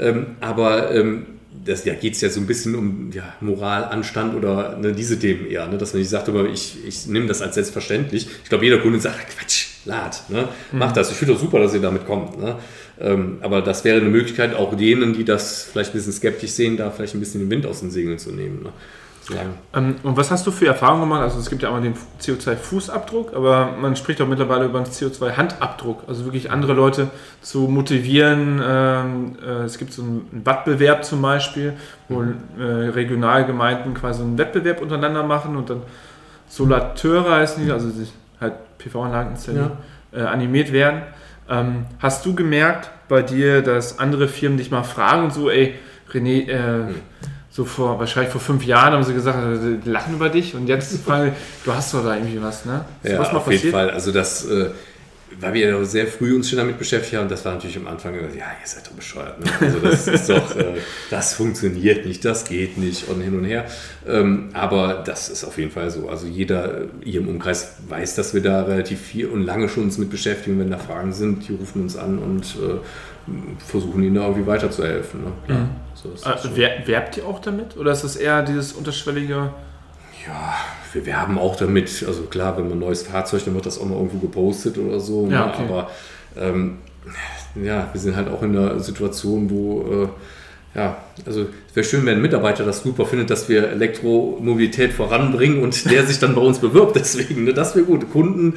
Da geht es ja so ein bisschen um Moral, Anstand oder diese Themen eher, ne? Dass man nicht sagt, aber ich nehme das als selbstverständlich. Ich glaube, jeder Kunde sagt, Quatsch, lad, ne? Mach das. Ich finde doch super, dass ihr damit kommt. Ne? Aber das wäre eine Möglichkeit, auch denen, die das vielleicht ein bisschen skeptisch sehen, da vielleicht ein bisschen den Wind aus den Segeln zu nehmen. Ne? Und was hast du für Erfahrungen gemacht? Also es gibt ja einmal den CO2-Fußabdruck, aber man spricht auch mittlerweile über einen CO2-Handabdruck. Also wirklich andere Leute zu motivieren. Es gibt so einen Wettbewerb zum Beispiel, wo Regionalgemeinden quasi einen Wettbewerb untereinander machen und dann Solateure heißen die, also sich halt PV-Anlagen installieren, animiert werden. Hast du gemerkt bei dir, dass andere Firmen dich mal fragen und so, ey, René, wahrscheinlich vor 5 Jahren haben sie gesagt, die lachen über dich und jetzt fragen, du hast doch da irgendwie was, ne? Ja, was auf jeden Fall. Also das, weil wir ja sehr früh uns schon damit beschäftigt haben, das war natürlich am Anfang, ihr seid doch bescheuert. Ne? Also das ist doch, das funktioniert nicht, das geht nicht und hin und her. Aber das ist auf jeden Fall so. Also jeder hier im Umkreis weiß, dass wir da relativ viel und lange schon uns mit beschäftigen. Wenn da Fragen sind, die rufen uns an und versuchen ihnen da irgendwie weiterzuhelfen. Ne? Klar. So werbt ihr auch damit? Oder ist das eher dieses unterschwellige? Ja, wir werben auch damit. Also klar, wenn man ein neues Fahrzeug, dann wird das auch mal irgendwo gepostet oder so. Ja, ne? okay. Aber wir sind halt auch in einer Situation, wo also es wäre schön, wenn ein Mitarbeiter das super findet, dass wir Elektromobilität voranbringen und der sich dann bei uns bewirbt. Deswegen, ne? Das wäre gut. Kunden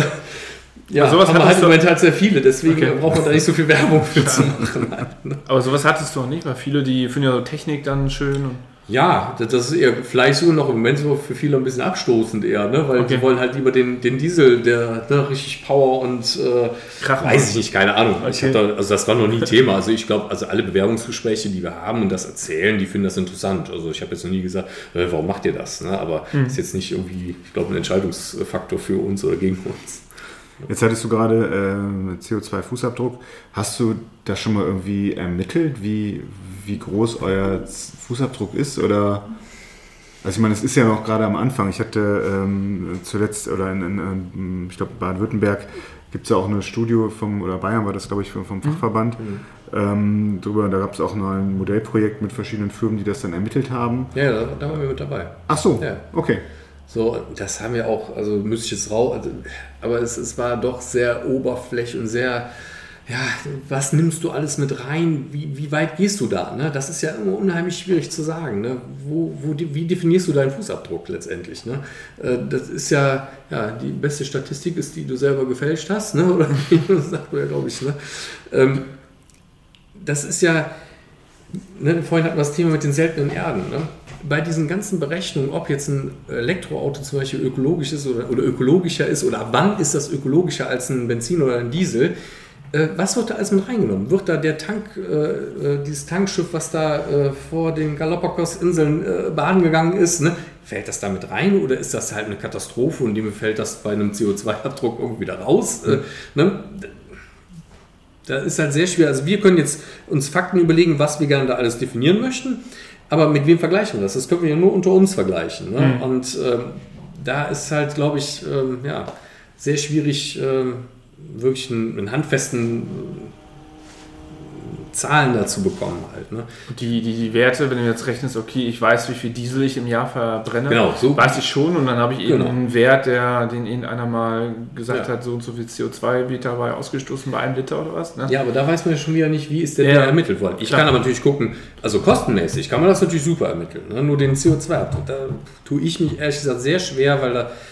sowas haben wir halt im Moment halt sehr viele, deswegen braucht man da nicht so viel Werbung für zu machen. Aber sowas hattest du auch nicht, weil viele, die finden ja so Technik dann schön. Ja, das ist eher vielleicht so noch im Moment so für viele ein bisschen abstoßend eher, ne? Weil die wollen halt lieber den Diesel, der richtig Power und weiß ich nicht, keine Ahnung. Okay. Das war noch nie Thema. Also ich glaube, alle Bewerbungsgespräche, die wir haben und das erzählen, die finden das interessant. Also ich habe jetzt noch nie gesagt, warum macht ihr das? Ne? Aber ist jetzt nicht irgendwie, ich glaube, ein Entscheidungsfaktor für uns oder gegen uns. Jetzt hattest du gerade CO2-Fußabdruck. Hast du das schon mal irgendwie ermittelt, wie groß euer Fußabdruck ist? Oder, also ich meine, es ist ja noch gerade am Anfang. Ich hatte zuletzt, oder ich glaube Baden-Württemberg, gibt es ja auch eine Studie oder Bayern war das, glaube ich, vom Fachverband. Drüber, da gab es auch noch ein Modellprojekt mit verschiedenen Firmen, die das dann ermittelt haben. Ja, da waren wir mit dabei. Ach so, okay. So, das haben wir auch, also müsste ich jetzt aber es war doch sehr oberflächlich und sehr, was nimmst du alles mit rein? Wie weit gehst du da? Ne? Das ist ja immer unheimlich schwierig zu sagen. Ne? Wie definierst du deinen Fußabdruck letztendlich? Ne? Das ist ja, die beste Statistik ist, die du selber gefälscht hast. Ne? Oder das sagt man ja, glaube ich. Ne? Das ist ja, ne? Vorhin hatten wir das Thema mit den seltenen Erden. Ne? Bei diesen ganzen Berechnungen, ob jetzt ein Elektroauto zum Beispiel ökologisch ist oder ökologischer ist oder wann ist das ökologischer als ein Benzin oder ein Diesel, was wird da alles mit reingenommen? Wird da der dieses Tankschiff, was da vor den Galapagos-Inseln baden gegangen ist, ne? Fällt das da mit rein oder ist das halt eine Katastrophe und dem fällt das bei einem CO2-Abdruck irgendwie wieder raus? Ne? Da ist halt sehr schwer. Also wir können jetzt uns Fakten überlegen, was wir gerne da alles definieren möchten, aber mit wem vergleichen wir das? Das können wir ja nur unter uns vergleichen. Ne? Und da ist halt, glaube ich, sehr schwierig, wirklich einen handfesten Zahlen dazu bekommen halt. Ne? Die Werte, wenn du jetzt rechnest, okay, ich weiß, wie viel Diesel ich im Jahr verbrenne, genau, so weiß ich schon und dann habe ich eben einen Wert, den irgendeiner mal gesagt hat, so und so viel CO2 wird dabei ausgestoßen bei einem Liter oder was. Ne? Ja, aber da weiß man ja schon wieder nicht, wie ist der ermittelt worden. Ich kann aber natürlich gucken, also kostenmäßig kann man das natürlich super ermitteln, ne? Nur den CO2-Abdruck, da tue ich mich ehrlich gesagt sehr schwer, weil da,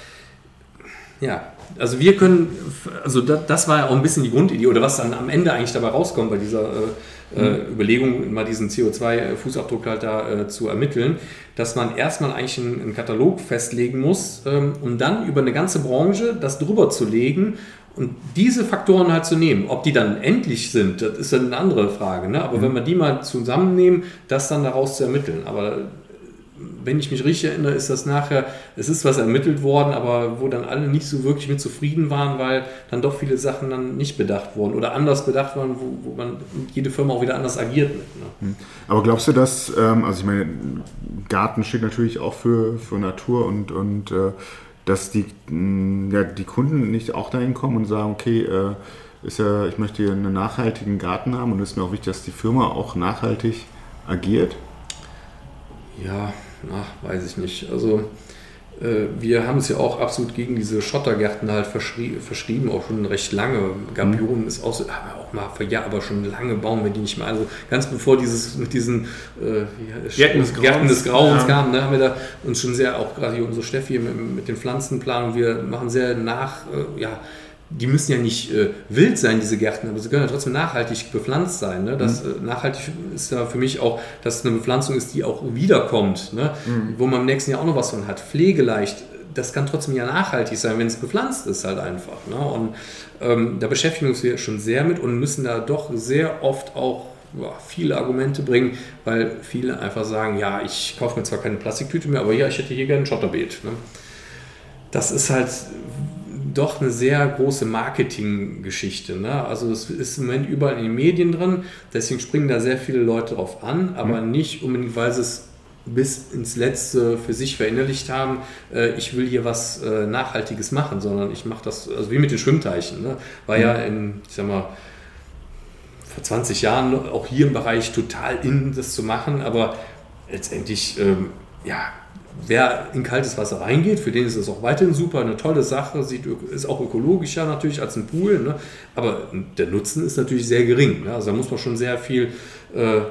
also wir können, also das war ja auch ein bisschen die Grundidee oder was dann am Ende eigentlich dabei rauskommt bei dieser Überlegung, mal diesen CO2-Fußabdruck halt da zu ermitteln, dass man erstmal eigentlich einen Katalog festlegen muss, um dann über eine ganze Branche das drüber zu legen und diese Faktoren halt zu nehmen. Ob die dann endlich sind, das ist dann eine andere Frage, ne? Aber wenn wir die mal zusammennehmen, das dann daraus zu ermitteln. Aber wenn ich mich richtig erinnere, ist das nachher, es ist was ermittelt worden, aber wo dann alle nicht so wirklich mit zufrieden waren, weil dann doch viele Sachen dann nicht bedacht wurden oder anders bedacht waren, wo man jede Firma auch wieder anders agiert mit. Ne? Aber glaubst du, dass, also ich meine, Garten steht natürlich auch für Natur und dass die Kunden nicht auch dahin kommen und sagen, okay, ich möchte hier einen nachhaltigen Garten haben und es ist mir auch wichtig, dass die Firma auch nachhaltig agiert? Ja, weiß ich nicht. Also wir haben es ja auch absolut gegen diese Schottergärten halt verschrieben, auch schon recht lange. Gabionen ist auch so, aber schon lange bauen wir die nicht mehr. Also ganz bevor mit diesen Gärten des Grauens kam, ne, haben wir da uns schon sehr, auch gerade hier unsere Steffi mit den Pflanzenplanungen, wir machen sehr die müssen ja nicht wild sein, diese Gärten, aber sie können ja trotzdem nachhaltig bepflanzt sein. Ne? Das nachhaltig ist ja für mich auch, dass es eine Bepflanzung ist, die auch wiederkommt, ne? Wo man im nächsten Jahr auch noch was von hat. Pflegeleicht, das kann trotzdem ja nachhaltig sein, wenn es bepflanzt ist halt einfach. Ne? Und da beschäftigen wir uns schon sehr mit und müssen da doch sehr oft auch viele Argumente bringen, weil viele einfach sagen, ja, ich kaufe mir zwar keine Plastiktüte mehr, aber ja, ich hätte hier gerne ein Schotterbeet. Ne? Das ist halt doch eine sehr große Marketinggeschichte. Ne? Also das ist im Moment überall in den Medien drin, deswegen springen da sehr viele Leute drauf an, aber nicht unbedingt, weil sie es bis ins Letzte für sich verinnerlicht haben, ich will hier was Nachhaltiges machen, sondern ich mache das, also wie mit den Schwimmteichen. Ne? War ja vor 20 Jahren auch hier im Bereich total in, das zu machen, aber letztendlich, wer in kaltes Wasser reingeht, für den ist es auch weiterhin super, eine tolle Sache, ist auch ökologischer natürlich als ein Pool, ne? Aber der Nutzen ist natürlich sehr gering. Ne? Also da muss man schon sehr viel, eine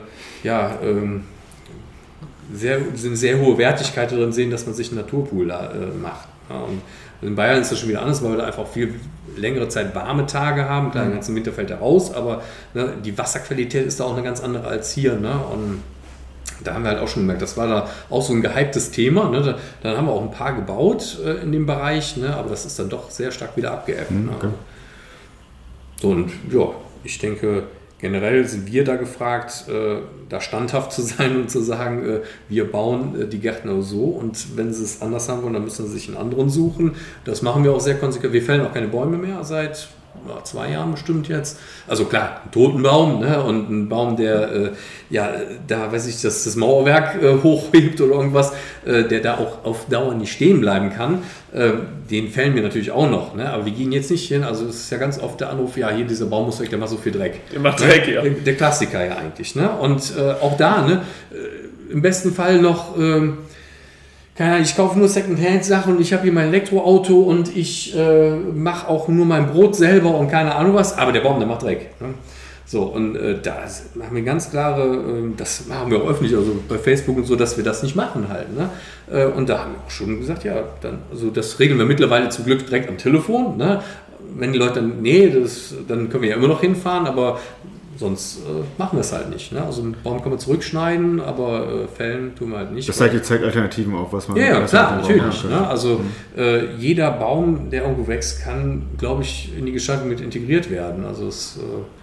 sehr hohe Wertigkeit darin sehen, dass man sich einen Naturpool macht. Ja? Und in Bayern ist das schon wieder anders, weil wir da einfach viel längere Zeit warme Tage haben. Klar, den ganzen Winter fällt er raus, aber ne, die Wasserqualität ist da auch eine ganz andere als hier. Ne? Und da haben wir halt auch schon gemerkt, das war da auch so ein gehyptes Thema. Ne? Dann haben wir auch ein paar gebaut in dem Bereich, ne? Aber das ist dann doch sehr stark wieder abgeebbt. Okay. Ne? So, und ja, ich denke, generell sind wir da gefragt, da standhaft zu sein und zu sagen, wir bauen die Gärtner so und wenn sie es anders haben wollen, dann müssen sie sich einen anderen suchen. Das machen wir auch sehr konsequent. Wir fällen auch keine Bäume mehr seit 2 Jahren bestimmt jetzt. Also klar, ein toten Baum, ne? Und ein Baum, der da weiß ich, dass das Mauerwerk hochhebt oder irgendwas, der da auch auf Dauer nicht stehen bleiben kann, den fällen wir natürlich auch noch. Ne? Aber wir gehen jetzt nicht hin, also es ist ja ganz oft der Anruf, ja, hier dieser Baum muss weg, der macht so viel Dreck. Der macht Dreck, ja. Der Klassiker ja eigentlich. Ne? Und auch da, ne, im besten Fall noch keine Ahnung, ich kaufe nur Secondhand-Sachen und ich habe hier mein Elektroauto und ich mache auch nur mein Brot selber und keine Ahnung was, aber der Baum, der macht Dreck. Ne? So, und da haben wir ganz klare, das machen wir auch öffentlich, also bei Facebook und so, dass wir das nicht machen halt. Ne? Und da haben wir auch schon gesagt, ja, dann, also das regeln wir mittlerweile zum Glück direkt am Telefon. Ne? Wenn die Leute dann, dann können wir ja immer noch hinfahren, aber sonst machen wir es halt nicht. Ne? Also einen Baum kann man zurückschneiden, aber fällen tun wir halt nicht. Das zeigt Alternativen auf, was man... Ja, klar, natürlich. Ne? Also jeder Baum, der irgendwo wächst, kann, glaube ich, in die Gestaltung mit integriert werden. Also es...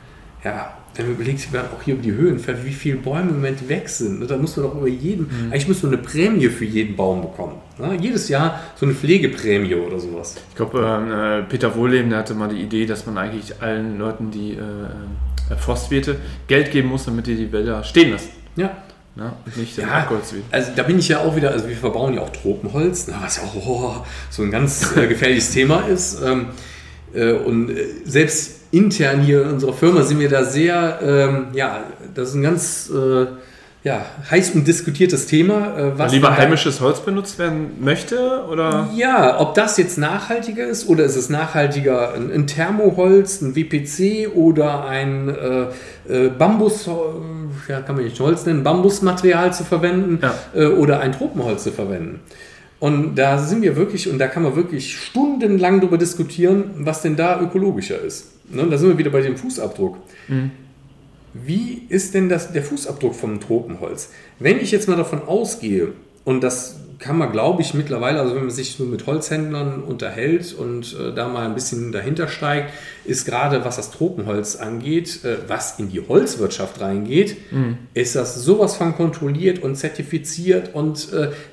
wenn man überlegt, auch hier über die Höhenfälle, wie viele Bäume im Moment weg sind, ne, da muss man doch über jeden, eigentlich muss man eine Prämie für jeden Baum bekommen. Ne? Jedes Jahr so eine Pflegeprämie oder sowas. Ich glaube, Peter Wohlleben, der hatte mal die Idee, dass man eigentlich allen Leuten, die Forstwirte, Geld geben muss, damit die Wälder stehen lassen. Ja. Na, und nicht abgeholzt wird. Also da bin ich ja auch wieder, also wir verbauen ja auch Tropenholz, was ja auch so ein ganz gefährliches Thema ist. Und selbst intern hier in unserer Firma sind wir da sehr, das ist ein ganz heiß umdiskutiertes Thema. Was lieber heimisches Holz benutzt werden möchte? Oder? Ja, ob das jetzt nachhaltiger ist oder ist es nachhaltiger ein Thermoholz, ein WPC oder ein Bambus, kann man nicht Holz nennen, Bambusmaterial zu verwenden oder ein Tropenholz zu verwenden. Und da sind wir wirklich, und da kann man wirklich stundenlang darüber diskutieren, was denn da ökologischer ist. Ne? Da sind wir wieder bei dem Fußabdruck. Mhm. Wie ist denn der Fußabdruck vom Tropenholz? Wenn ich jetzt mal davon ausgehe, und das kann man, glaube ich, mittlerweile, also wenn man sich nur mit Holzhändlern unterhält und da mal ein bisschen dahinter steigt, ist gerade, was das Tropenholz angeht, was in die Holzwirtschaft reingeht, ist das sowas von kontrolliert und zertifiziert und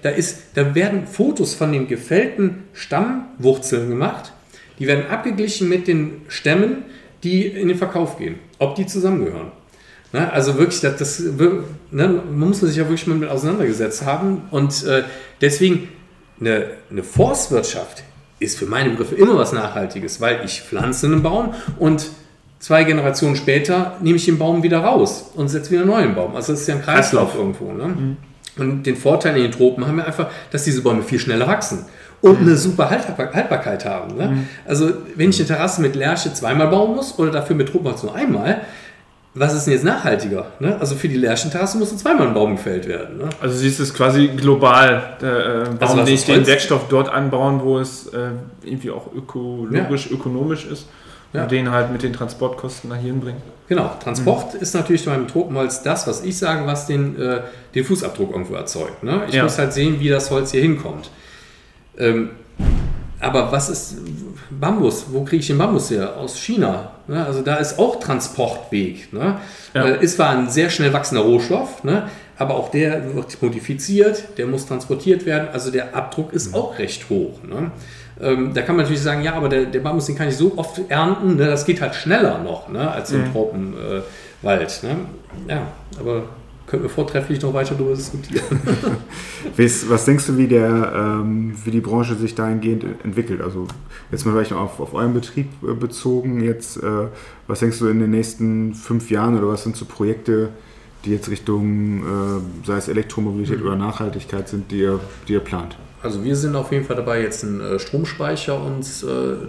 da werden Fotos von den gefällten Stammwurzeln gemacht, die werden abgeglichen mit den Stämmen, die in den Verkauf gehen, ob die zusammengehören. Na, also wirklich, man muss sich ja wirklich mal mit auseinandergesetzt haben und deswegen eine Forstwirtschaft ist für meine Begriffe immer was Nachhaltiges, weil ich pflanze einen Baum und 2 Generationen später nehme ich den Baum wieder raus und setze wieder einen neuen Baum. Also das ist ja ein Kreislauf irgendwo. Ne? Mhm. Und den Vorteil in den Tropen haben wir einfach, dass diese Bäume viel schneller wachsen und eine super Haltbarkeit haben. Ne? Mhm. Also wenn ich eine Terrasse mit Lärche 2-mal bauen muss oder dafür mit Tropenholz nur einmal, was ist denn jetzt nachhaltiger? Ne? Also für die Lärchenterrasse muss 2-mal ein Baum gefällt werden. Ne? Also siehst du es quasi global, Baum, den ich den Werkstoff dort anbauen, wo es irgendwie auch ökonomisch ist und den halt mit den Transportkosten nach hierhin bringen. Genau, Transport ist natürlich beim Tropenholz das, was ich sage, was den Fußabdruck irgendwo erzeugt. Ne? Ich muss halt sehen, wie das Holz hier hinkommt. Aber was ist Bambus? Wo kriege ich den Bambus her? Aus China. Ne? Also da ist auch Transportweg. Ne? Ist zwar ein sehr schnell wachsender Rohstoff, ne? Aber auch der wird modifiziert, der muss transportiert werden. Also der Abdruck ist auch recht hoch. Ne? Da kann man natürlich sagen, ja, aber der Bambus, den kann ich so oft ernten, ne? Das geht halt schneller noch, ne? Als im Tropenwald. Ne? Ja, aber könnten wir vortrefflich noch weiter darüber diskutieren. Was denkst du, wie die Branche sich dahingehend entwickelt? Also jetzt mal vielleicht auf euren Betrieb bezogen. Jetzt, was denkst du in den nächsten 5 Jahren oder was sind so Projekte, die jetzt Richtung, sei es Elektromobilität oder Nachhaltigkeit sind, die ihr plant? Also wir sind auf jeden Fall dabei, jetzt einen Stromspeicher uns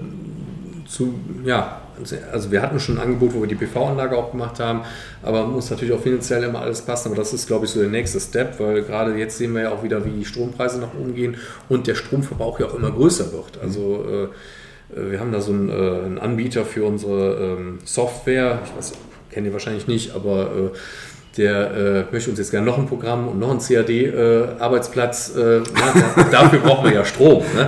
also wir hatten schon ein Angebot, wo wir die PV-Anlage auch gemacht haben, aber muss natürlich auch finanziell immer alles passen, aber das ist, glaube ich, so der nächste Step, weil gerade jetzt sehen wir ja auch wieder, wie die Strompreise nach oben gehen und der Stromverbrauch ja auch immer größer wird. Also wir haben da so einen Anbieter für unsere Software, kennt ihr wahrscheinlich nicht, aber der möchte uns jetzt gerne noch ein Programm und noch einen CAD-Arbeitsplatz. Dafür brauchen wir ja Strom. Ne?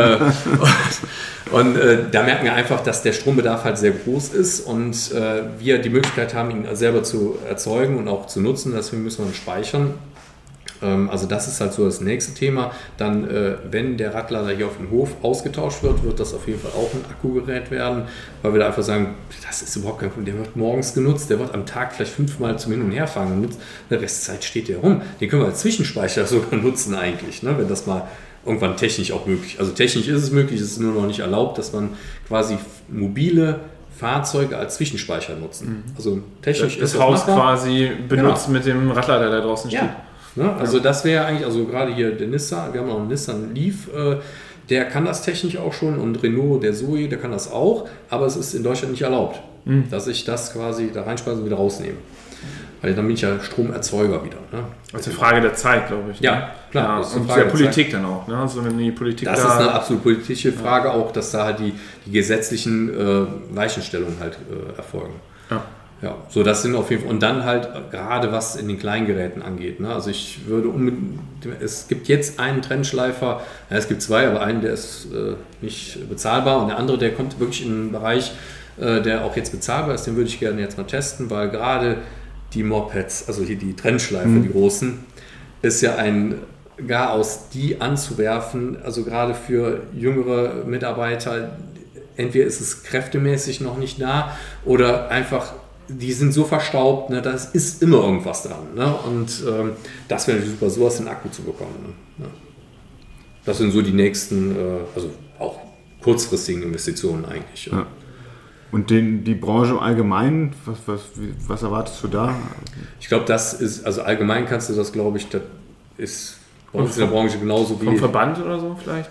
Und da merken wir einfach, dass der Strombedarf halt sehr groß ist und wir die Möglichkeit haben, ihn selber zu erzeugen und auch zu nutzen. Deswegen müssen wir ihn speichern. Also das ist halt so das nächste Thema. Dann, wenn der Radlader hier auf dem Hof ausgetauscht wird, wird das auf jeden Fall auch ein Akkugerät werden, weil wir da einfach sagen, das ist überhaupt kein Problem. Der wird morgens genutzt, der wird am Tag vielleicht 5-mal zum Hin- und Herfahren genutzt. In der Restzeit steht der rum. Den können wir als Zwischenspeicher sogar nutzen eigentlich, ne? Wenn das mal irgendwann technisch auch möglich ist. Also technisch ist es möglich, es ist nur noch nicht erlaubt, dass man quasi mobile Fahrzeuge als Zwischenspeicher nutzen. Also technisch das ist Haus machbar. Quasi benutzt mit dem Radlader, der draußen steht. Ne? Also das wäre eigentlich, also gerade hier der Nissan, wir haben noch einen Nissan Leaf, der kann das technisch auch schon und Renault, der Zoe, der kann das auch, aber es ist in Deutschland nicht erlaubt, dass ich das quasi da reinspeise und wieder rausnehme. Weil dann bin ich ja Stromerzeuger wieder. Ne? Das ist eine Frage der Zeit, glaube ich. Ja, ne? klar. Ja, und der Politik dann auch. Ne? Also wenn die Politik das ist eine absolut politische Frage auch, dass da halt die gesetzlichen Weichenstellungen halt erfolgen. Ja, so das sind auf jeden Fall. Und dann halt gerade was in den Kleingeräten angeht. Ne? Also ich würde es gibt jetzt einen Trennschleifer, ja, es gibt zwei, aber einen, der ist nicht bezahlbar und der andere, der kommt wirklich in einen Bereich, der auch jetzt bezahlbar ist, den würde ich gerne jetzt mal testen, weil gerade die Mopeds, also hier die Trennschleifer, die großen, ist ja ein Garaus, die anzuwerfen, also gerade für jüngere Mitarbeiter, entweder ist es kräftemäßig noch nicht da oder einfach die sind so verstaubt, ne, da ist immer irgendwas dran. Ne? Und das wäre natürlich super, sowas in den Akku zu bekommen. Ne? Das sind so die nächsten, also auch kurzfristigen Investitionen eigentlich. Ja. Und die Branche im Allgemeinen, was erwartest du da? Ich glaube, das ist, also allgemein kannst du das, glaube ich, das ist bei uns in der Branche genauso wie... Vom Verband oder so vielleicht?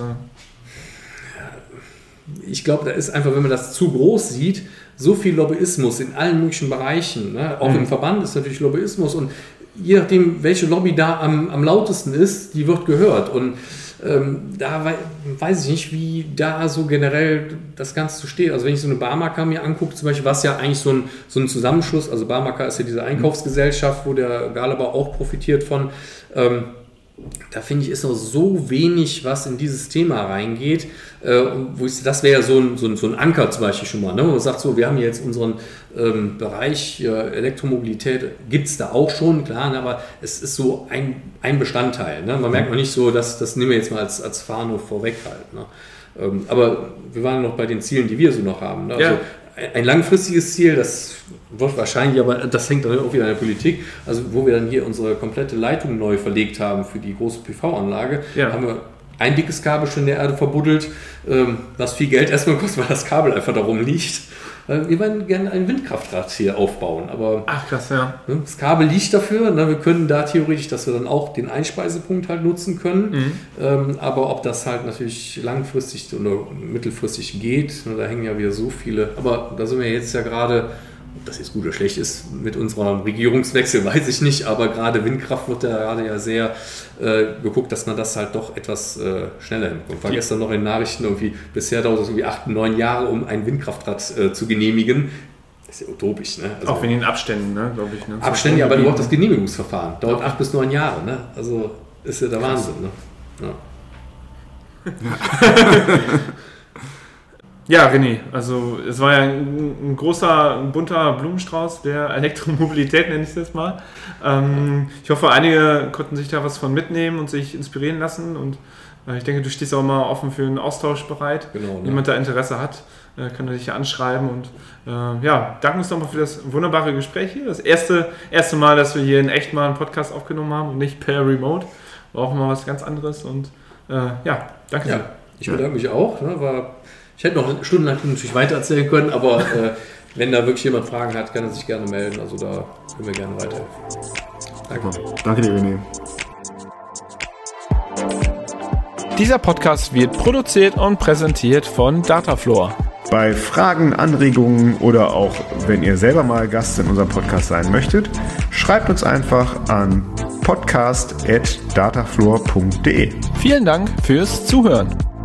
Ich glaube, da ist einfach, wenn man das zu groß sieht, so viel Lobbyismus in allen möglichen Bereichen. Ne? Auch im Verband ist natürlich Lobbyismus und je nachdem, welche Lobby da am lautesten ist, die wird gehört. Und da weiß ich nicht, wie da so generell das Ganze so steht. Also wenn ich so eine Barmaca mir angucke, zum Beispiel, was ja eigentlich so ein Zusammenschluss, also Barmaca ist ja diese Einkaufsgesellschaft, wo der Galabau auch profitiert von, da finde ich, ist noch so wenig, was in dieses Thema reingeht. Das wäre ja so ein Anker zum Beispiel schon mal. Ne? Wo man sagt, so, wir haben hier jetzt unseren Bereich Elektromobilität, gibt es da auch schon, klar, ne? Aber es ist so ein Bestandteil. Ne? Man merkt noch nicht so, das nehmen wir jetzt mal als Fahne vorweg halt. Ne? Aber wir waren noch bei den Zielen, die wir so noch haben. Ne? Also, ein langfristiges Ziel, das wird wahrscheinlich, aber das hängt dann auch wieder an der Politik, also wo wir dann hier unsere komplette Leitung neu verlegt haben für die große PV-Anlage, haben wir ein dickes Kabel schon in der Erde verbuddelt, was viel Geld erstmal kostet, weil das Kabel einfach da rumliegt. Wir wollen gerne ein Windkraftrad hier aufbauen, aber ach krass, ja. Ne, das Kabel liegt dafür, ne, wir können da theoretisch, dass wir dann auch den Einspeisepunkt halt nutzen können, aber ob das halt natürlich langfristig oder mittelfristig geht, ne, da hängen ja wieder so viele, aber da sind wir jetzt ja gerade, ob das jetzt gut oder schlecht ist, mit unserem Regierungswechsel weiß ich nicht, aber gerade Windkraft wird da gerade ja sehr geguckt, dass man das halt doch etwas schneller hinbekommt. War gestern noch in Nachrichten irgendwie, bisher dauert es irgendwie 8, 9 Jahre, um ein Windradrad zu genehmigen. Das ist ja utopisch, ne? Also, auch wegen den Abständen, ne, glaube ich. Ne? Abstände, aber überhaupt das Genehmigungsverfahren dauert 8 bis 9 Jahre, ne? Also ist ja der Wahnsinn, ne? Ja. Ja, René, also es war ja ein großer, ein bunter Blumenstrauß der Elektromobilität, nenne ich es jetzt mal. Ich hoffe, einige konnten sich da was von mitnehmen und sich inspirieren lassen und ich denke, du stehst auch mal offen für einen Austausch bereit. Genau, ne? Wenn jemand da Interesse hat, kann er dich ja anschreiben und danke uns nochmal für das wunderbare Gespräch hier. Das erste Mal, dass wir hier in echt mal einen Podcast aufgenommen haben und nicht per Remote. War auch mal was ganz anderes und danke dir. Ich bedanke mich auch, ne, ich hätte noch stundenlang natürlich weiter erzählen können, aber wenn da wirklich jemand Fragen hat, kann er sich gerne melden. Also da können wir gerne weiterhelfen. Danke. Danke dir, René. Dieser Podcast wird produziert und präsentiert von Datafloor. Bei Fragen, Anregungen oder auch wenn ihr selber mal Gast in unserem Podcast sein möchtet, schreibt uns einfach an podcast@datafloor.de. Vielen Dank fürs Zuhören.